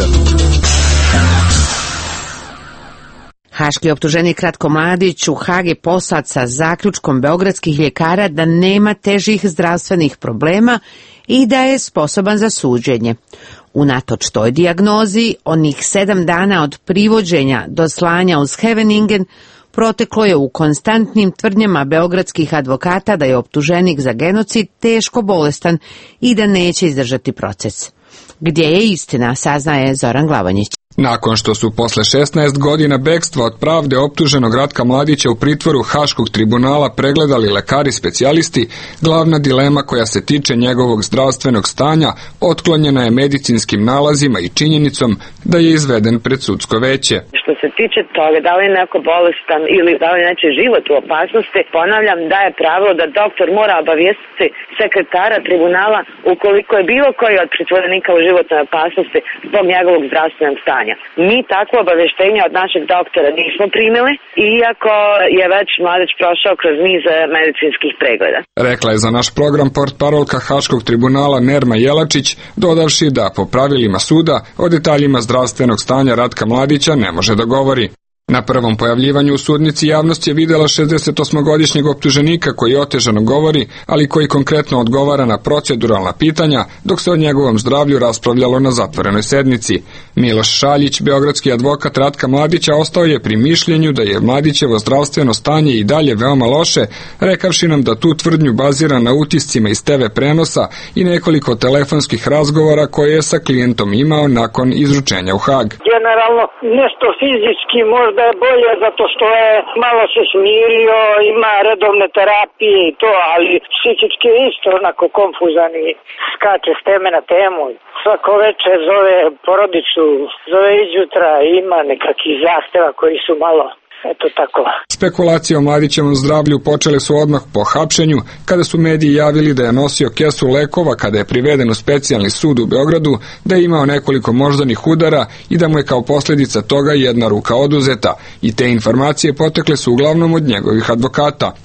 Haški optuženik Ratko Mladić u Hag je poslat sa zaključkom beogradskih ljekara da nema težih zdravstvenih problema i da je sposoban za suđenje. Unatoč toj dijagnozi, onih 7 dana od privođenja do slanja u Scheveningen proteklo je u konstantnim tvrdnjama beogradskih advokata da je optuženik za genocid teško bolestan i da neće izdržati proces. Gdje je istina, saznaje Zoran Glavonjić. Nakon što su posle 16 godina bekstva od pravde optuženog Ratka Mladića u pritvoru Haškog tribunala pregledali lekari specijalisti, glavna dilema koja se tiče njegovog zdravstvenog stanja otklonjena je medicinskim nalazima i činjenicom da je izveden pred sudsko veće. Što se tiče toga da li je neko bolestan ili da li je nečiji život u opasnosti, ponavljam da je pravilo da doktor mora obavijestiti sekretara tribunala ukoliko je bilo koji od pritvorenika u životnoj opasnosti zbog njegovog zdravstvenog stanja. Mi takvo obavještenje od našeg doktora nismo primili, iako je već Mladić prošao kroz niz medicinskih pregleda. Rekla je za naš program portparolka Haškog tribunala Nerma Jelačić, dodavši da po pravilima suda o detaljima zdravstvenog stanja Ratka Mladića ne može da govori. Na prvom pojavljivanju u sudnici javnost je videla 68-godišnjeg optuženika koji otežano govori, ali koji konkretno odgovara na proceduralna pitanja, dok se o njegovom zdravlju raspravljalo na zatvorenoj sednici. Miloš Šaljić, beogradski advokat Ratka Mladića, ostao je pri mišljenju da je Mladićevo zdravstveno stanje i dalje veoma loše, rekavši nam da tu tvrdnju bazira na utiscima iz TV prenosa i nekoliko telefonskih razgovora koje je sa klijentom imao nakon izručenja u Hag. Generalno, nešto fizički možda je bolje zato što je malo se smirio, ima redovne terapije i to, ali psihički je isto onako konfuzan i skače s teme na temu. Svako večer zove porodicu, zove izjutra i ima nekakvih zahteva koji su malo, eto tako. Spekulacije o Mladićevom zdravlju počele su odmah po hapšenju, kada su mediji javili da je nosio kesu lekova kada je priveden u specijalni sud u Beogradu, da je imao nekoliko moždanih udara i da mu je kao posljedica toga jedna ruka oduzeta, i te informacije potekle su uglavnom od njegovih advokata.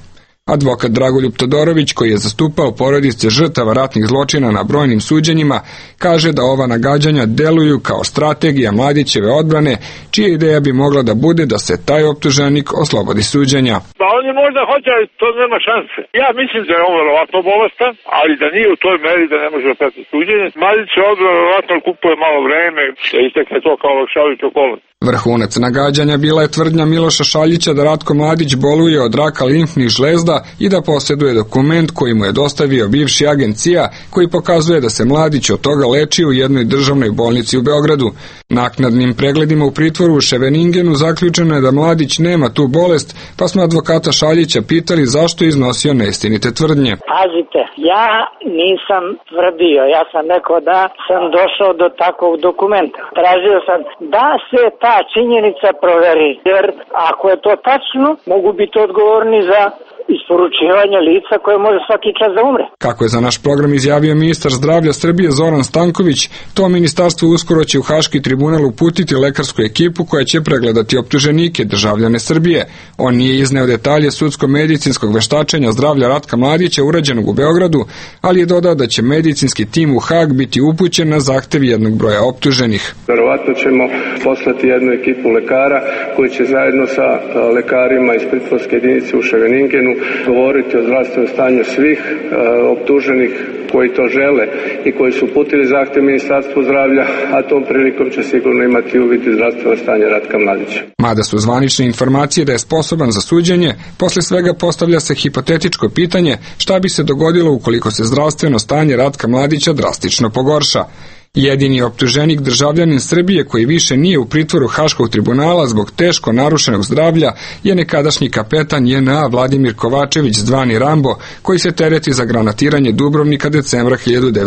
Advokat Dragoljub Todorović, koji je zastupao porodice žrtava ratnih zločina na brojnim suđenjima, kaže da ova nagađanja deluju kao strategija Mladićeve odbrane, čija ideja bi mogla da bude da se taj optuženik oslobodi suđenja. Pa oni možda hoće, ali to nema šanse. Ja mislim da je on verovatno bolestan, ali da nije u toj meri da ne može da prati suđenje. Mladić odbrana verovatno kupuje malo vreme, da istekne to kao olakšavajuću okolnost. Vrhunac nagađanja bila je tvrdnja Miloša Šaljića da Ratko Mladić boluje od raka limfnih žlezda i da posjeduje dokument koji mu je dostavio bivši agent CIA, koji pokazuje da se Mladić od toga leči u jednoj državnoj bolnici u Beogradu. Naknadnim pregledima u pritvoru u Scheveningenu zaključeno je da Mladić nema tu bolest, pa smo advokata Šaljića pitali zašto je iznosio neistinite tvrdnje. Pazite, ja nisam tvrdio, ja sam rekao da sam došao do takvog dokumenta. Tražio sam da se ta činjenica proveri, jer ako je to tačno, mogu biti odgovorni za isporučivanje lica koje može svaki čas da umre. Kako je za naš program izjavio ministar zdravlja Srbije Zoran Stanković, to ministarstvo uskoro će u Haški tribunal uputiti lekarsku ekipu koja će pregledati optuženike, državljane Srbije. On nije izneo detalje sudsko-medicinskog veštačenja zdravlja Ratka Mladića urađenog u Beogradu, ali je dodao da će medicinski tim u Hag biti upućen na zahtev jednog broja optuženih. Verovatno ćemo poslati jednu ekipu lekara koji će zajedno sa lekarima iz pritvorske jedinice u Scheveningenu govoriti o zdravstvenom stanju svih optuženih koji to žele i koji su uputili zahtev Ministarstvu zdravlja, a tom prilikom će sigurno imati uvid i zdravstveno stanje Ratka Mladića. Mada su zvanične informacije da je sposoban za suđenje, posle svega postavlja se hipotetičko pitanje šta bi se dogodilo ukoliko se zdravstveno stanje Ratka Mladića drastično pogorša. Jedini optuženik, državljanin Srbije koji više nije u pritvoru Haškog tribunala zbog teško narušenog zdravlja, je nekadašnji kapetan JNA Vladimir Kovačević zvani Rambo, koji se tereti za granatiranje Dubrovnika decembra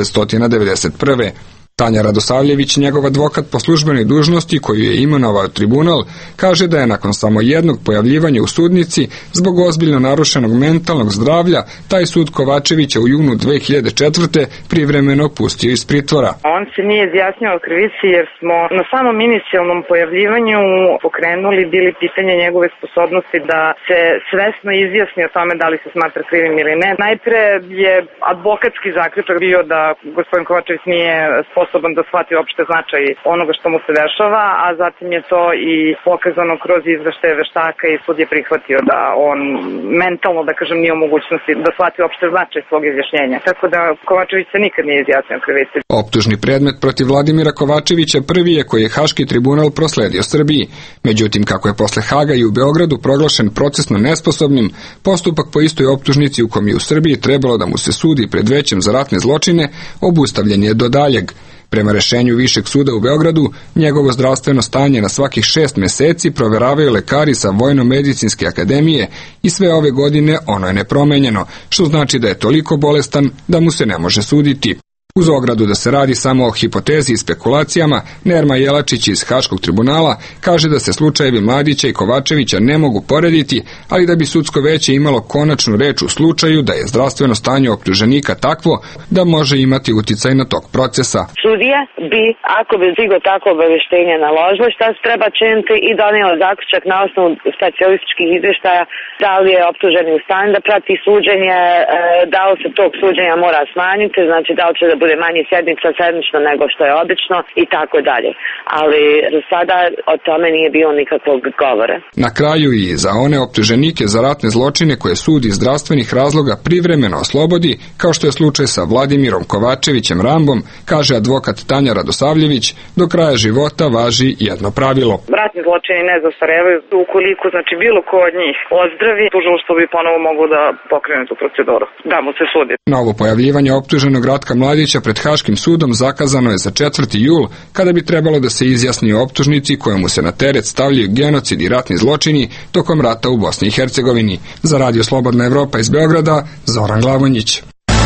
1991. Tanja Radosavljević, njegov advokat po službenoj dužnosti koju je imenovao tribunal, kaže da je nakon samo jednog pojavljivanja u sudnici zbog ozbiljno narušenog mentalnog zdravlja taj sud Kovačevića u junu 2004. privremeno pustio iz pritvora. On se nije izjasnio o krivici jer smo na samom inicijalnom pojavljivanju pokrenuli bili pitanje njegove sposobnosti da se svesno izjasni o tome da li se smatra krivim ili ne. Najpre je advokatski zaključak bio da gospodin Kovačević nije sposoban da shvati opšte značaj onoga što mu se dešava, a zatim je to i pokazano kroz izveštaje veštaka i sud je prihvatio da on mentalno, da kažem, nije u mogućnosti da shvati opšte značaj svog izjašnjenja. Tako da Kovačević se nikad nije izjasnio o krivici. Optužni predmet protiv Vladimira Kovačevića prvi je koji je Haški tribunal prosledio Srbiji. Međutim, kako je posle Haga i u Beogradu proglašen procesno nesposobnim, postupak po istoj optužnici u kom je u Srbiji trebalo da mu se sudi pred većem za ratne zločine, obustavljen je do daljeg. Prema rešenju Višeg suda u Beogradu, njegovo zdravstveno stanje na svakih 6 meseci proveravaju lekari sa Vojno-medicinske akademije i sve ove godine ono je nepromenjeno, što znači da je toliko bolestan da mu se ne može suditi. Uz ogradu da se radi samo o hipotezi i spekulacijama, Nerma Jelačić iz Haškog tribunala kaže da se slučajevi Mladića i Kovačevića ne mogu porediti, ali da bi sudsko veće imalo konačnu reč u slučaju da je zdravstveno stanje optuženika takvo da može imati uticaj na tok procesa. Sudija bi, ako bi digao takvo obaveštenje, naložilo šta se treba činiti i donijela zaključak na osnovu specijalističkih izvještaja da li je optuženi u stanju da prati suđenje, da li se tog suđenja mora smanjiti, znači da li će da bude manje sedmično nego što je obično i tako dalje. Ali do sada o tome nije bilo nikakvog govora. Na kraju i za one optuženike za ratne zločine koje sud iz zdravstvenih razloga privremeno oslobodi, kao što je slučaj sa Vladimirom Kovačevićem Rambom, kaže advokat Tanja Radosavljević, do kraja života važi jedno pravilo. Ratni zločini ne zastarevaju ukoliko, znači, bilo ko od njih ozdravi, tužilaštvo bi ponovo moglo da pokrene tu proceduru, da mu se sudi. Novo pojavljivanje optuženog Ratka Mladića pred Haškim sudom zakazano je za 4. jul, kada bi trebalo da se izjasni o optužnici kojemu se na teret stavljaju genocid i ratni zločini tokom rata u Bosni i Hercegovini. Za Radio Slobodna Evropa iz Beograda, Zoran Glavonjić.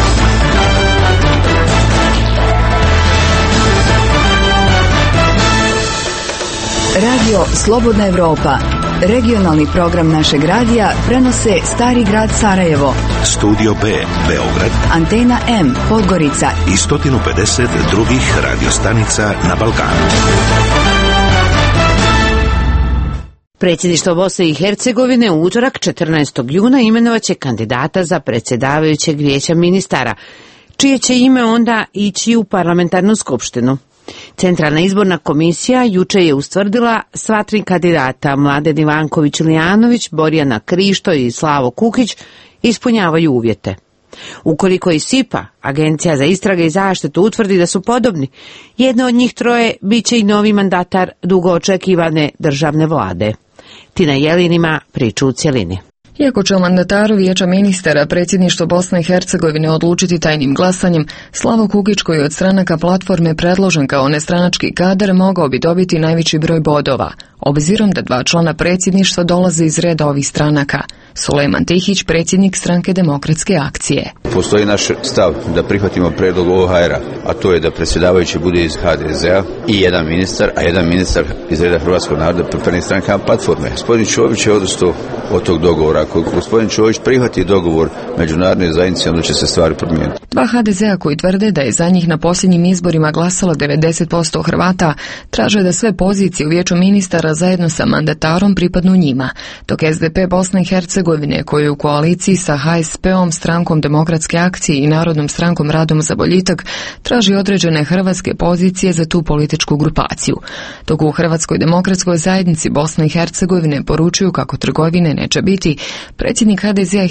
Radio Slobodna Evropa, regionalni program našeg radija, prenose Stari grad Sarajevo, Studio B, Beograd, Antena M, Podgorica i 150 drugih radiostanica na Balkanu. Predsjedništvo Bosne i Hercegovine u utorak 14. juna imenovaće kandidata za predsjedavajućeg vijeća ministara, čije će ime onda ići u parlamentarnu skupštinu. Centralna izborna komisija juče je ustvrdila sva 3 kandidata, Mladen Ivanković-Lijanović, Borjana Krišto i Slavo Kukić, ispunjavaju uvjete. Ukoliko i SIPA, Agencija za istrage i zaštitu, utvrdi da su podobni, jedno od njih 3 bit će i novi mandatar dugo očekivane državne vlade. Tina Jelin ima priču u cjelini. Iako će o mandataru vijeća ministara predsjedništvo Bosne i Hercegovine odlučiti tajnim glasanjem, Slavo Kukić, koji je od stranaka platforme predložen kao nestranački kadar, mogao bi dobiti najveći broj bodova, obzirom da 2 člana predsjedništva dolaze iz reda ovih stranaka. Sulejman Tihić, predsjednik stranke Demokratske akcije. Postoji naš stav da prihvatimo predlog OHR-a, a to je da predsjedavajući bude iz HDZ-a i jedan ministar, a jedan ministar iz reda Hrvatskog naroda pripadnik strankama platforme. Gospodin Čović je odustao od tog dogovora. Ako gospodin Čović prihvati dogovor međunarodne zajednice, onda će se stvari promijeniti. 2 HDZ-a koji tvrde da je za njih na posljednjim izborima glasalo 90% Hrvata, traže da sve pozicije u vijeću ministara zajedno sa mandatarom pripadnu njima, dok SDP Bosne i Hercegovine, koji je u koaliciji sa HSP-om, strankom Demokratske akcije i Narodnom strankom Radom za boljitak, traži određene hrvatske pozicije za tu političku grupaciju. Dok u Hrvatskoj demokratskoj zajednici Bosne i Hercegovine poručuju kako trgovine neće biti, predsjednik HDZ-a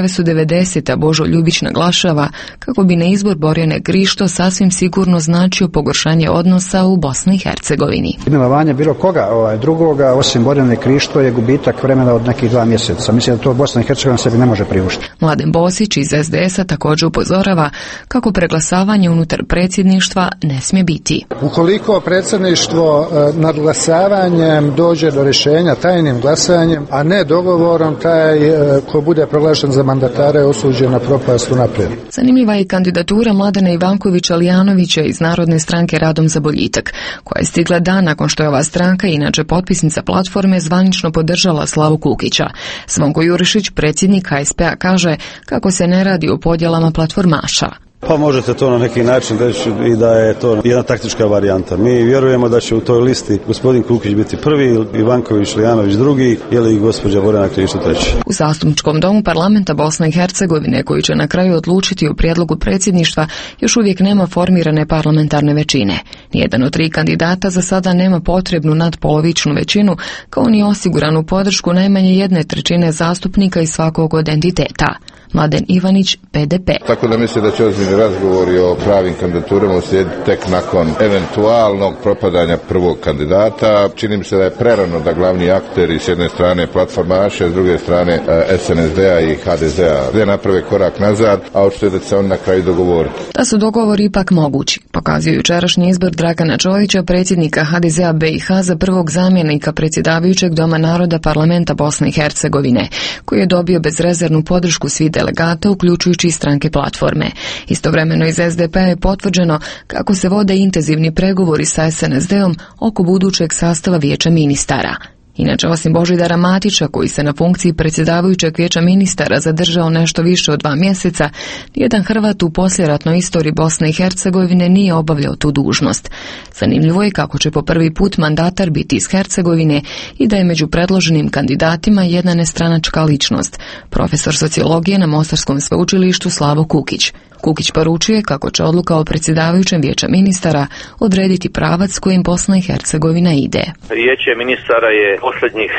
1990. Božo Ljubić naglašava kako bi na izbor Borjane Krišto sasvim sigurno značio pogoršanje odnosa u Bosni i Hercegovini. Imenovanje bilo koga drugoga osim Borjane Krišto je gubitak vremena od nekih 2 mjeseca. Mislim da to Bosna i Hercegovina sebi ne može priuštiti. Mladen Bosić iz SDS-a također upozorava kako preglasavanje unutar predsjedništva ne smije biti. Ukoliko predsjedništvo nadglasavanjem dođe do rješenja tajnim glasanjem, a ne dogovorom, taj ko bude proglašen za mandatara je osuđen na propast unaprijed. Zanimljiva je kandidatura Mladena Ivankovića-Lijanovića iz Narodne stranke Radom za boljitak, koja je stigla dan nakon što je ova stranka, inače potpisnica platforme, zvanično podržala Slavu Kukića. Zvonko Jurišić, predsjednik HSP-a, kaže kako se ne radi o podjelama platformaša. Pa možete to na neki način reći i da je to jedna taktička varijanta. Mi vjerujemo da će u toj listi gospodin Kukić biti prvi, Ivanković Lijanović drugi ili gospođa Borjana Krišto treći. U zastupničkom domu parlamenta Bosne i Hercegovine, koji će na kraju odlučiti o prijedlogu predsjedništva, još uvijek nema formirane parlamentarne većine. Nijedan od 3 kandidata za sada nema potrebnu nadpolovičnu većinu, kao ni osiguranu podršku najmanje 1/3 zastupnika iz svakog od entiteta. Mladen Ivanić, PDP. Tako da mislim da će ozbiljni razgovori o pravim kandidaturama uslijediti tek nakon eventualnog propadanja prvog kandidata. Čini mi se da je prerano da glavni akteri s jedne strane platformaše, s druge strane SNSD-a i HDZ-a gdje naprave korak nazad, a očito je da će se on na kraju dogovoriti. Da su dogovori ipak mogući, pokazuje jučerašnji izbor Dragana Čovića, predsjednika HDZ-a BiH, za prvog zamjenika predsjedavajućeg Doma naroda parlamenta Bosne i Hercegovine, koji je dobio bezrezervnu podršku svih delegata, uključujući i stranke platforme. Istovremeno iz SDP-a je potvrđeno kako se vode intenzivni pregovori sa SNSD-om oko budućeg sastava vijeća ministara. Inače, osim Božidara Matića, koji se na funkciji predsjedavajućeg vijeća ministara zadržao nešto više od 2 mjeseca, nijedan Hrvat u poslijeratnoj istoriji Bosne i Hercegovine nije obavljao tu dužnost. Zanimljivo je kako će po prvi put mandatar biti iz Hercegovine i da je među predloženim kandidatima jedna nestranačka ličnost, profesor sociologije na Mostarskom sveučilištu Slavo Kukić. Kukić poručuje kako će odluka o predsjedavajućem vijeća ministara odrediti pravac kojim Bosna i Hercegovina ide. Vijeće ministara je posljednjih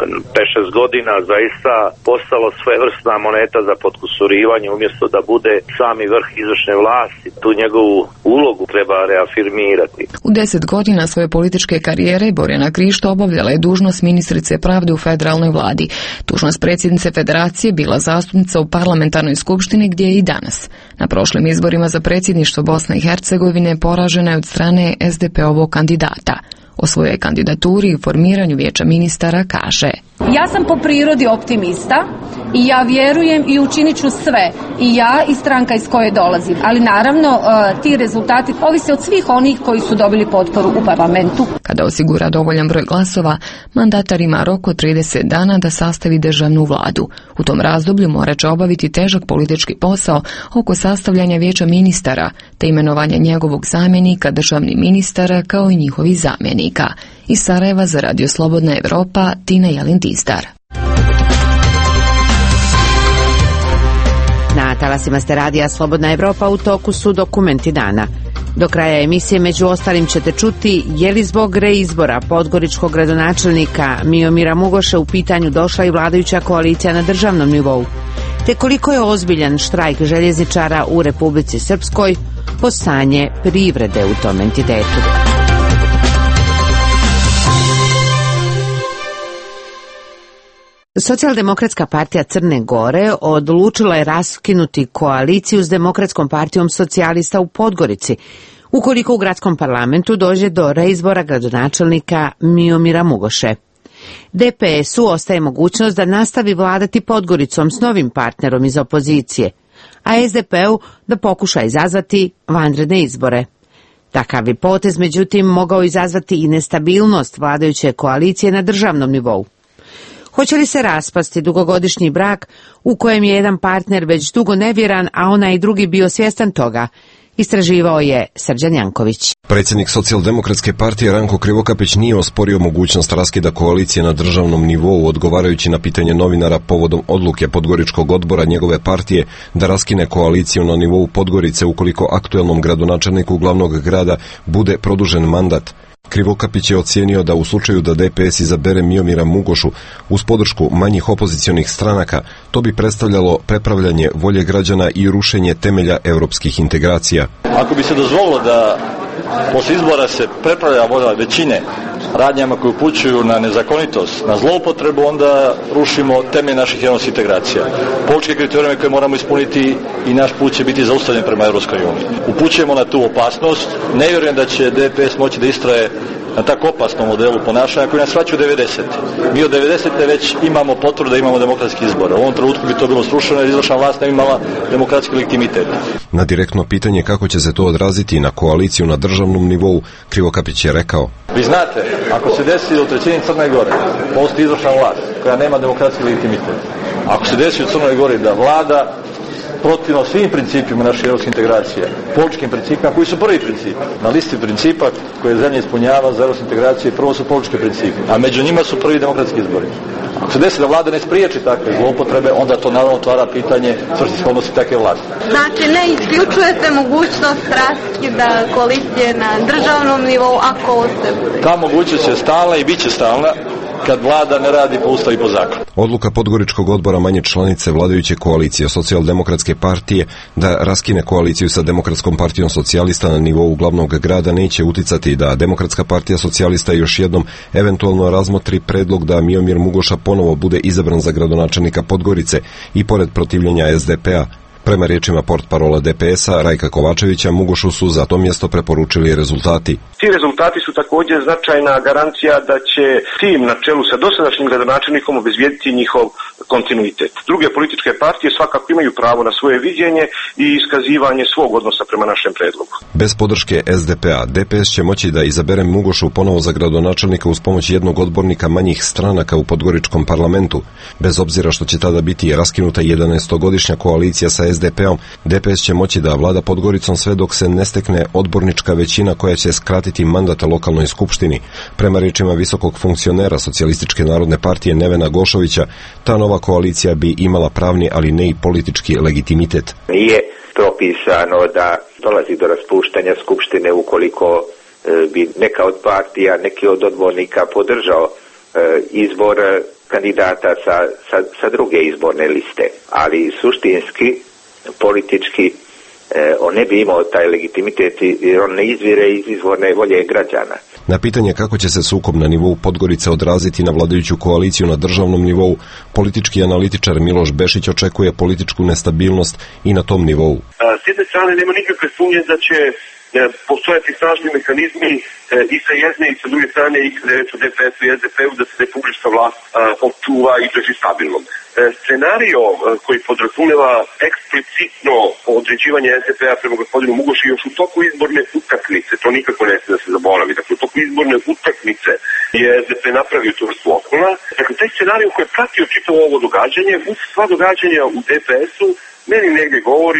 5-6 godina zaista postalo svojevrsna moneta za potkusurivanje, umjesto da bude sami vrh izvršne vlasti. Tu njegovu ulogu treba reafirmirati. U 10 godina svoje političke karijere Borjana Krišto obavljala je dužnost ministrice pravde u federalnoj vladi. Dužnost predsjednice federacije bila zastupnica u parlamentarnoj skupštini, gdje je i danas. Na prošlim izborima za predsjedništvo Bosne i Hercegovine poražena je od strane SDP-ovog kandidata. O svojoj kandidaturi i formiranju vijeća ministara kaže: Ja sam po prirodi optimista i ja vjerujem i učinit ću sve, i ja i stranka iz koje dolazim. Ali naravno ti rezultati ovise od svih onih koji su dobili potporu u parlamentu. Kada osigura dovoljan broj glasova, mandatar ima rok od 30 dana da sastavi državnu vladu. U tom razdoblju morat će obaviti težak politički posao oko sastavljanja vijeća ministara te imenovanja njegovog zamjenika, državnih ministara kao i njihovih zamjenika. Iz Sarajeva za Radio Slobodna Evropa, Tina Jelin-Tizdar. Na talasima ste Radija Slobodna Evropa, u toku su dokumenti dana. Do kraja emisije među ostalim ćete čuti je li zbog reizbora podgoričkog gradonačelnika Miomira Mugoša u pitanju došla i vladajuća koalicija na državnom nivou, te koliko je ozbiljan štrajk željezničara u Republici Srpskoj po stanje privrede u tom entitetu. Socijaldemokratska partija Crne Gore odlučila je raskinuti koaliciju s Demokratskom partijom socijalista u Podgorici, ukoliko u gradskom parlamentu dođe do reizbora gradonačelnika Miomira Mugoše. DPS-u ostaje mogućnost da nastavi vladati Podgoricom s novim partnerom iz opozicije, a SDP-u da pokuša izazvati vanredne izbore. Takav bi potez, međutim, mogao izazvati i nestabilnost vladajuće koalicije na državnom nivou. Hoće li se raspasti dugogodišnji brak u kojem je jedan partner već dugo nevjeran, a onaj drugi bio svjestan toga? Istraživao je Srđan Janković. Predsjednik Socijaldemokratske partije Ranko Krivokapić nije osporio mogućnost raskida koalicije na državnom nivou, odgovarajući na pitanje novinara povodom odluke Podgoričkog odbora njegove partije da raskine koaliciju na nivou Podgorice ukoliko aktuelnom gradonačelniku glavnog grada bude produžen mandat. Krivokapić je ocijenio da u slučaju da DPS izabere Miomira Mugošu uz podršku manjih opozicionih stranaka, to bi predstavljalo prepravljanje volje građana i rušenje temelja europskih integracija. Ako bi se dozvolilo da posle izbora se prepravlja volja većine radnjama koje upućuju na nezakonitost, na zloupotrebu, onda rušimo temelj naših europskih integracija. Političke kriterijume koje moramo ispuniti i naš put će biti zaustavljen prema Europskoj uniji. Upućujemo na tu opasnost. Ne vjerujem da će DPS moći da istraje na tako opasnom modelu ponašanja koji nas vraća u 90. Mi od 90. već imamo potvrdu da imamo demokratski izbor. U ovom trenutku bi to bilo srušeno jer izvršna vlast ne imala demokratski legitimitet. Na direktno pitanje kako će se to odraziti na koaliciju na državnom nivou, Krivokapić je rekao: Vi znate, ako se desi u trećini Crne Gore, postoji izvršna vlast koja nema demokratski legitimitet. Ako se desi u Crnoj Gori da vlada protivno svim principima naše europske integracije, političkim principima koji su prvi principi. Na listi principa koje zemlja ispunjava za europske integracije prvo su politički principi, a među njima su prvi demokratski izbori. Ako se desi da vlada ne spriječi takve zloupotrebe, onda to naravno otvara pitanje svrsishodnosti takve vlasti. Znači ne isključujete mogućnost raskida koalicije na državnom nivou ako ovo se bude? Ta mogućnost je stalna i bit će stalna kad vlada ne radi po ustavu i po zakonu. Odluka Podgoričkog odbora manje članice vladajuće koalicije Socijaldemokratske partije da raskine koaliciju sa Demokratskom partijom socijalista na nivou glavnog grada neće uticati da Demokratska partija socijalista još jednom eventualno razmotri predlog da Miomir Mugoša ponovo bude izabran za gradonačelnika Podgorice i pored protivljenja SDP-a. Prema riječima portparola DPS-a Rajka Kovačevića, Mugošu su za to mjesto preporučili rezultati. Ti rezultati su također značajna garancija da će tim na čelu sa dosadašnjim gradonačelnikom obezvijediti njihov kontinuitet. Druge političke partije svakako imaju pravo na svoje viđenje i iskazivanje svog odnosa prema našem predlogu. Bez podrške SDP-a, DPS će moći da izabere Mugošu ponovo za gradonačelnika uz pomoć jednog odbornika manjih stranaka u Podgoričkom parlamentu. Bez obzira što će tada biti raskinuta 11-godišnja koalicija sa SDP-om, DPS će moći da vlada Podgoricom sve dok se ne stekne odbornička većina koja će skratiti mandat lokalnoj skupštini. Prema riječima visokog funkcionera Socijalističke narodne partije Nevena Gošovića, ta nova koalicija bi imala pravni, ali ne i politički legitimitet. Nije propisano da dolazi do raspuštanja skupštine ukoliko bi neka od partija, neki od odbornika podržao izbor kandidata sa druge izborne liste, ali suštinski, politički, on ne bi imao taj legitimitet jer on ne izvire iz izvorne volje građana. Na pitanje kako će se sukob na nivou Podgorice odraziti na vladajuću koaliciju na državnom nivou, politički analitičar Miloš Bešić očekuje političku nestabilnost i na tom nivou. S jedne strane nema nikakve sumnje da će postojati snažni mehanizmi i sa jedne i sa druge strane i kada je reč o DPS-u i SDP-u da se republička vlast očuva i drži stabilnom. Scenario koji podrazumeva eksplicitno određivanje SDP-a prema gospodinu Mugoši još u toku izborne utakmice, to nikako ne smije da se zaboravi, dakle u toku izborne utakmice je SDP napravio tu vrstu otklona. Dakle, taj scenario koji je pratio čitavo ovo događanje, uz sva događanja u DPS-u, meni negdje govori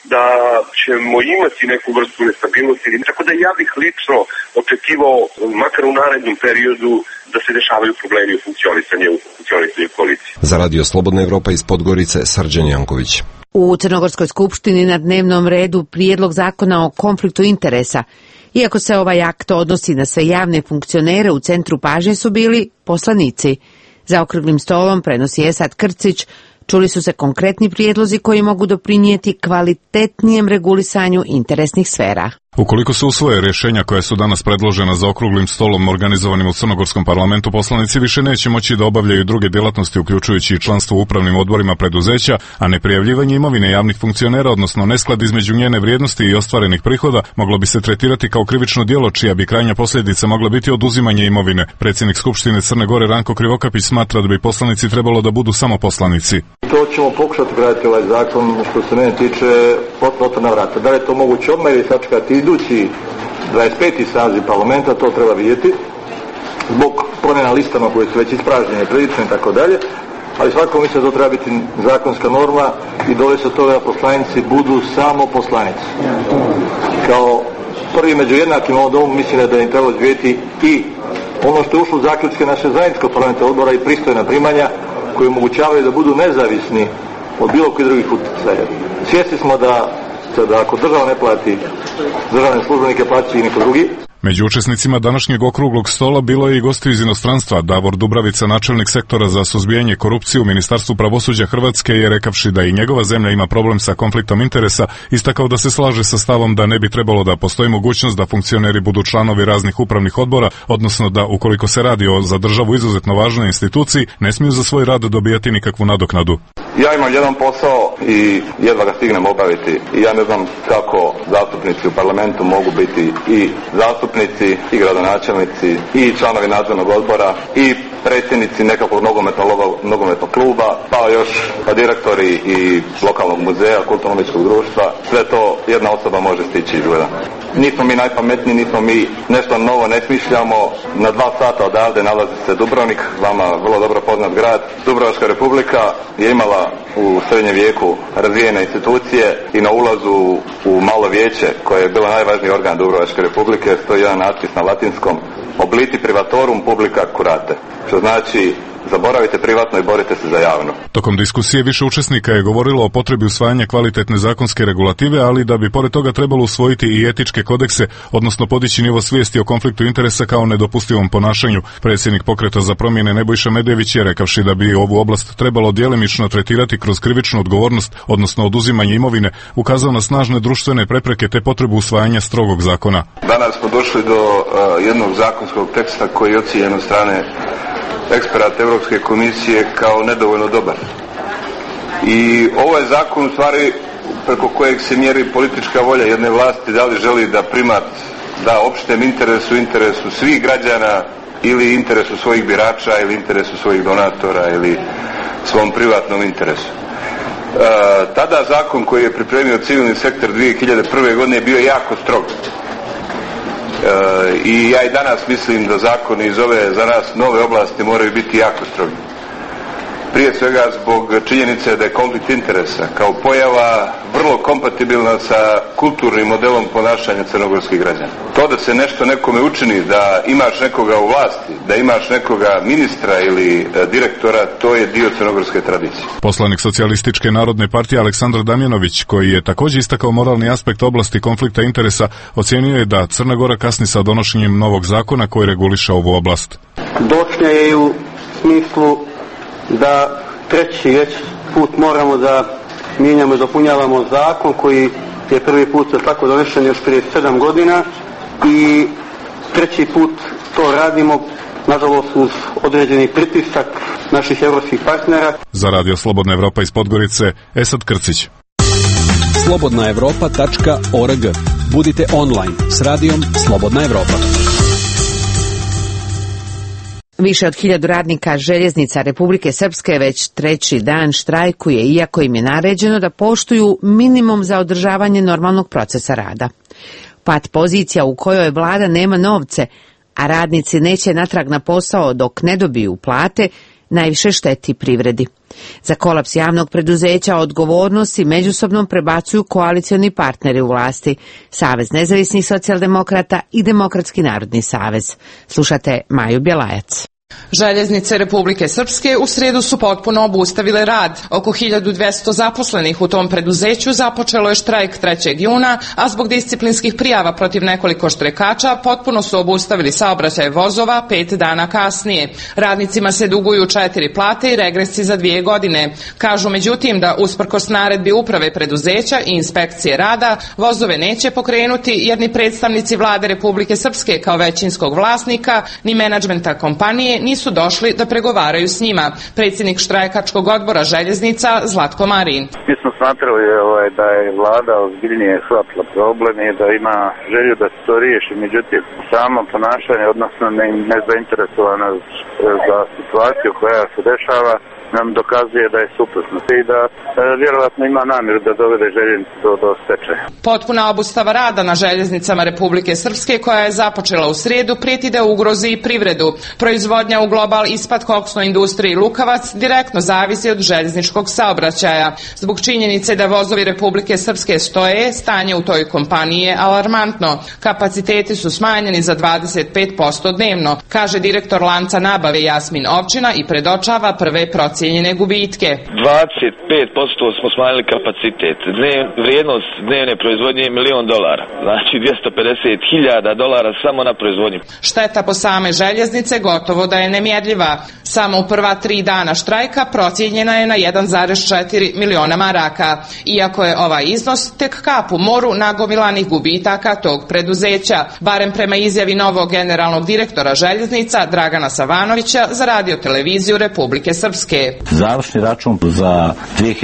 da ćemo imati neku vrstu nestabilnosti. Tako da ja bih lično očekivao, makar u narednom periodu, da se dešavaju problemi u funkcionisanju koalicije. Za Radio Slobodna Evropa iz Podgorice, Srđan Janković. U Crnogorskoj skupštini na dnevnom redu prijedlog zakona o konfliktu interesa. Iako se ovaj akt odnosi na sve javne funkcionere, u centru pažnje su bili poslanici. Za okruglim stolom, prenosi Esad Krcić, čuli su se konkretni prijedlozi koji mogu doprinijeti kvalitetnijem regulisanju interesnih sfera. Ukoliko se usvoje rješenja koja su danas predložena za okruglim stolom organizovanim u Crnogorskom parlamentu, poslanici više neće moći da obavljaju druge djelatnosti, uključujući i članstvo u upravnim odborima preduzeća, a neprijavljivanje imovine javnih funkcionera, odnosno nesklad između njene vrijednosti i ostvarenih prihoda, moglo bi se tretirati kao krivično djelo, čija bi krajnja posljedica mogla biti oduzimanje imovine. Predsjednik Skupštine Crne Gore Ranko Krivokapić smatra da bi poslanici trebalo da budu samo poslanici. To ćemo pokušati graditi ovaj zakon, što se mene tiče, otvorena vrata. Da li je to moguće odmah ili sačekati idući 25. saziv parlamenta, to treba vidjeti, zbog promjena listama koje su već ispražnjene, prilične i tako dalje, ali svakako mislim da to treba biti zakonska norma i dole se toga da poslanici budu samo poslanici. Kao prvi među jednakim u ovom domu mislim da im treba izvijeti i ono što je ušlo u zaključke naše zajedničkog parlamenta odbora i pristojna primanja koji omogućavaju da budu nezavisni od bilo kojih drugih utjecaja. Svjesni smo da ako država ne plati državne službenike, plaći i neko drugi. Među učesnicima današnjeg okruglog stola bilo je i gostiju iz inostranstva. Davor Dubravica, načelnik sektora za suzbijanje korupcije u Ministarstvu pravosuđa Hrvatske, je rekavši da i njegova zemlja ima problem sa konfliktom interesa, istakao da se slaže sa stavom da ne bi trebalo da postoji mogućnost da funkcioneri budu članovi raznih upravnih odbora, odnosno da ukoliko se radi o za državu izuzetno važnoj instituciji, ne smiju za svoj rad dobijati nikakvu nadoknadu. Ja imam jedan posao i jedva ga stignem obaviti i ja ne znam kako zastupnici u parlamentu mogu biti i zastupnici i gradonačelnici i članovi nadzornog odbora i predsjednici nekakvog nogometnog kluba, pa još direktori i lokalnog muzeja, kulturno-umjetničkog društva. Sve to jedna osoba može stići izgleda. Nismo mi najpametniji, nismo mi nešto novo ne smišljamo. Na 2 sata odavde nalazi se Dubrovnik, vama vrlo dobro poznat grad. Dubrovačka republika je imala u srednjem vijeku razvijene institucije i na ulazu u malo vijeće, koje je bilo najvažniji organ Dubrovačke republike, stoji jedan natpis na latinskom: Obliti privatorum publica curate, što znači zaboravite privatno i borite se za javno. Tokom diskusije više učesnika je govorilo o potrebi usvajanja kvalitetne zakonske regulative, ali da bi pored toga trebalo usvojiti i etičke kodekse, odnosno podići nivo svijesti o konfliktu interesa kao nedopustivom ponašanju. Predsjednik Pokreta za promjene Nebojša Medević je rekavši da bi ovu oblast trebalo djelimično tretirati kroz krivičnu odgovornost, odnosno oduzimanje imovine, ukazao na snažne društvene prepreke te potrebu usvajanja strogog zakona. Danas smo došli do jednog zakonskog teksta koji je ocijenjen od strane eksperata Europske komisije kao nedovoljno dobar. I ovo je zakon u stvari preko kojeg se mjeri politička volja jedne vlasti, da li želi da primat da opštem interesu svih građana ili interesu svojih birača ili interesu svojih donatora ili svom privatnom interesu. Tada zakon koji je pripremio civilni sektor 2001. godine je bio jako strog. I ja i danas mislim da zakoni iz ove za nas nove oblasti moraju biti jako strogi. Prije svega zbog činjenice da je konflikt interesa kao pojava vrlo kompatibilna sa kulturnim modelom ponašanja crnogorskih građana. To da se nešto nekome učini, da imaš nekoga u vlasti, da imaš nekoga ministra ili direktora, to je dio crnogorske tradicije. Poslanik Socijalističke narodne partije Aleksandar Damjanović, koji je također istakao moralni aspekt oblasti konflikta interesa, ocijenio je da Crna Gora kasni sa donošenjem novog zakona koji reguliše ovu oblast. Došlja je u smislu da treći put moramo da mijenjamo i dopunjavamo zakon koji je prvi put tako donešen još prije 7 godina i treći put to radimo, nažalost uz određeni pritisak naših europskih partnera. Za Radio Slobodna Evropa iz Podgorice, Esad Krcić. slobodnaevropa.org. Budite online s radijom Slobodna Evropa. Više od 1000 radnika željeznica Republike Srpske već 3. dan štrajkuje, iako im je naređeno da poštuju minimum za održavanje normalnog procesa rada. Pat pozicija u kojoj vlada nema novce, a radnici neće natrag na posao dok ne dobiju plate, najviše šteti privredi. Za kolaps javnog preduzeća odgovornosti međusobno prebacuju koalicioni partneri u vlasti, Savez nezavisnih socijaldemokrata i Demokratski narodni savez. Slušate Maju Bjelajac. Željeznice Republike Srpske u srijedu su potpuno obustavile rad. Oko 1200 zaposlenih u tom preduzeću započelo je štrajk 3. juna, a zbog disciplinskih prijava protiv nekoliko štrajkača potpuno su obustavili saobraćaj vozova 5 dana kasnije. Radnicima se duguju 4 plate i regresi za 2 godine. Kažu međutim da usprkos naredbi uprave preduzeća i inspekcije rada vozove neće pokrenuti jer ni predstavnici vlade Republike Srpske kao većinskog vlasnika ni menadžmenta kompanije nisu došli da pregovaraju s njima. Predsjednik štrajkačkog odbora željeznica Zlatko Marin. Mi smo smatrali da je vlada ozbiljnije shvatila problem i da ima želju da se to riješi, međutim samo ponašanje, odnosno nezainteresovana za situaciju koja se dešava, nam dokazuje da je suprotno i da vjerovatno ima namjeru da dovede željeznicu do stečaja. Potpuna obustava rada na željeznicama Republike Srpske koja je započela u srijedu prijeti da ugrozi i privredu. Proizvodnja u Global Ispat koksnoj industriji Lukavac direktno zavisi od željezničkog saobraćaja. Zbog činjenice da vozovi Republike Srpske stoje, stanje u toj kompaniji je alarmantno. Kapaciteti su smanjeni za 25% dnevno, kaže direktor lanca nabave Jasmin Ovčina i predočava prve procijenjene gubitke. 25% smo smanjili kapacitet. Vrijednost dnevne proizvodnje je $1 milion. Znači $250.000 samo na proizvodnji. Šteta po same željeznice gotovo da je nemjerljiva. Samo u prva 3 dana štrajka procijenjena je na 1,4 miliona maraka. Iako je ovaj iznos tek kap u moru nagomilanih gubitaka tog preduzeća, barem prema izjavi novog generalnog direktora željeznica Dragana Savanovića za Radio-televiziju Republike Srpske. Završni račun za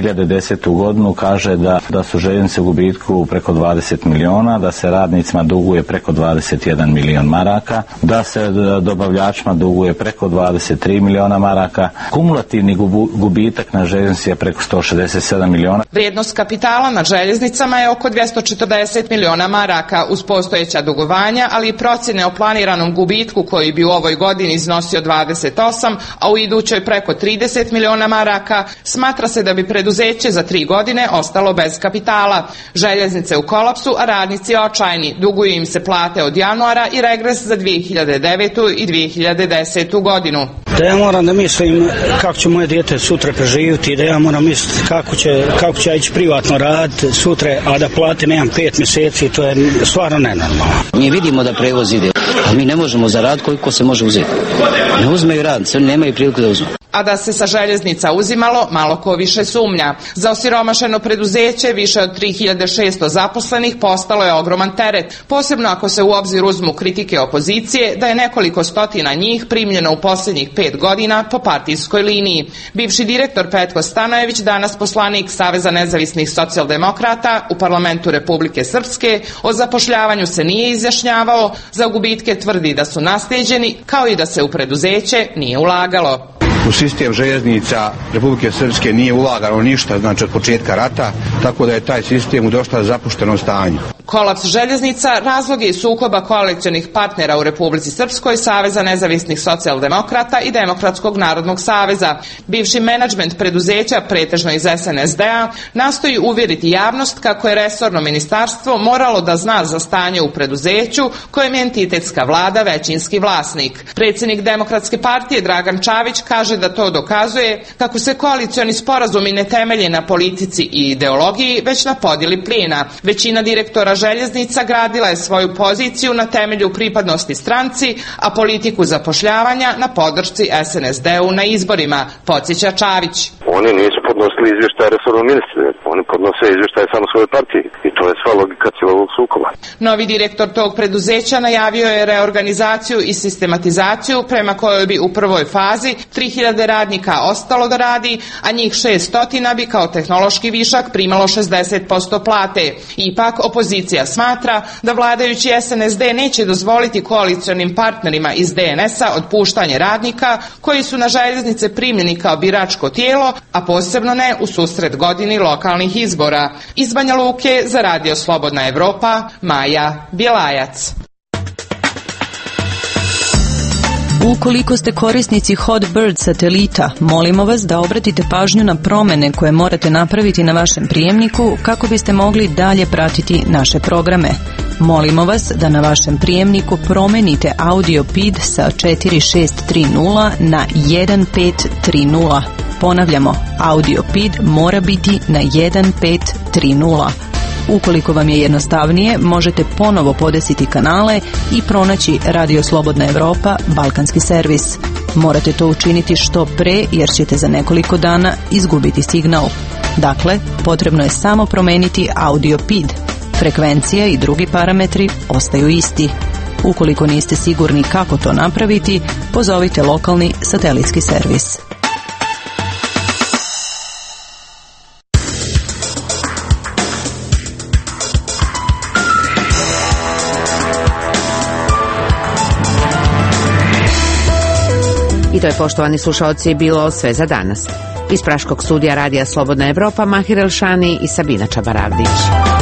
2010. godinu kaže da su željeznice u gubitku preko 20 miliona, da se radnicima duguje preko 21 milion maraka, da se dobavljačima duguje preko 23 miliona maraka. Kumulativni gubitak na željeznici je preko 167 miliona. Vrijednost kapitala na željeznicama je oko 240 miliona maraka uz postojeća dugovanja, ali i procjene o planiranom gubitku koji bi u ovoj godini iznosio 28, a u idućoj preko 30 miliona maraka. Smatra se da bi preduzeće za 3 godine ostalo bez kapitala. Željeznice u kolapsu, a radnici očajni. Duguju im se plate od januara i regres za 2009. i 2010. godinu. Da ja moram da mislim kako će moje dijete sutra preživjeti, da ja moram misliti kako će ići privatno raditi sutra, a da plate nemam 5 mjeseci, to je stvarno nenormalno. Mi vidimo da prevoz ide, a mi ne možemo zaraditi koliko se može uzeti. Ne uzmeju radnici, oni nemaju priliku da uzmu. A da se sa željeznica uzimalo, malo ko više sumnja. Za osiromašeno preduzeće više od 3600 zaposlenih postalo je ogroman teret, posebno ako se u obzir uzmu kritike opozicije da je nekoliko stotina njih primljeno u posljednjih 5 godina po partijskoj liniji. Bivši direktor Petko Stanojević, danas poslanik Saveza nezavisnih socijaldemokrata u parlamentu Republike Srpske, o zapošljavanju se nije izjašnjavao, za gubitke tvrdi da su naslijeđeni, kao i da se u preduzeće nije ulagalo. U sistem željeznica Republike Srpske nije ulagano ništa, znači od početka rata, tako da je taj sistem u dosta zapuštenom stanju. Kolaps željeznica razlog je sukoba koalicionih partnera u Republici Srpskoj, Saveza nezavisnih socijaldemokrata i Demokratskog narodnog saveza. Bivši menadžment preduzeća, pretežno iz SNSD-a, nastoji uvjeriti javnost kako je resorno ministarstvo moralo da zna za stanje u preduzeću kojem je entitetska vlada većinski vlasnik. Predsjednik Demokratske partije Dragan Čavić kaže da to dokazuje kako se koalicioni sporazumi ne temelje na politici i ideologiji, već na podjeli plijena. Većina direktora željeznica gradila je svoju poziciju na temelju pripadnosti stranci, a politiku zapošljavanja na podršci SNSD-u na izborima, podsjeća Čavić. Oni nisu podnosili izvještaje resornom ministru, oni podnose izvještaje samo svoje partije i to je sva logika cijelog sukoba. Novi direktor tog preduzeća najavio je reorganizaciju i sistematizaciju prema kojoj bi u prvoj fazi 3000 radnika ostalo da radi, a njih 600 bi kao tehnološki višak primalo 60% plate. Ipak opozicija smatra da vladajući SNSD neće dozvoliti koalicionim partnerima iz DNS-a otpuštanje radnika koji su na željeznice primljeni kao biračko tijelo, a posebno ne u susret godini lokalnih izbora. Iz Banja Luke za Radio Slobodna Evropa, Maja Bjelajac. Ukoliko ste korisnici Hotbird satelita, molimo vas da obratite pažnju na promene koje morate napraviti na vašem prijemniku kako biste mogli dalje pratiti naše programe. Molimo vas da na vašem prijemniku promenite audio PID sa 4630 na 1530. Ponavljamo, audio PID mora biti na 1530. Ukoliko vam je jednostavnije, možete ponovo podesiti kanale i pronaći Radio Slobodna Evropa, Balkanski servis. Morate to učiniti što pre jer ćete za nekoliko dana izgubiti signal. Dakle, potrebno je samo promeniti audio PID. Frekvencija i drugi parametri ostaju isti. Ukoliko niste sigurni kako to napraviti, pozovite lokalni satelitski servis. I to je, poštovani slušaoci, bilo sve za danas. Iz Praškog studija Radija Slobodna Evropa, Mahir Elšani i Sabina Čabaravdić.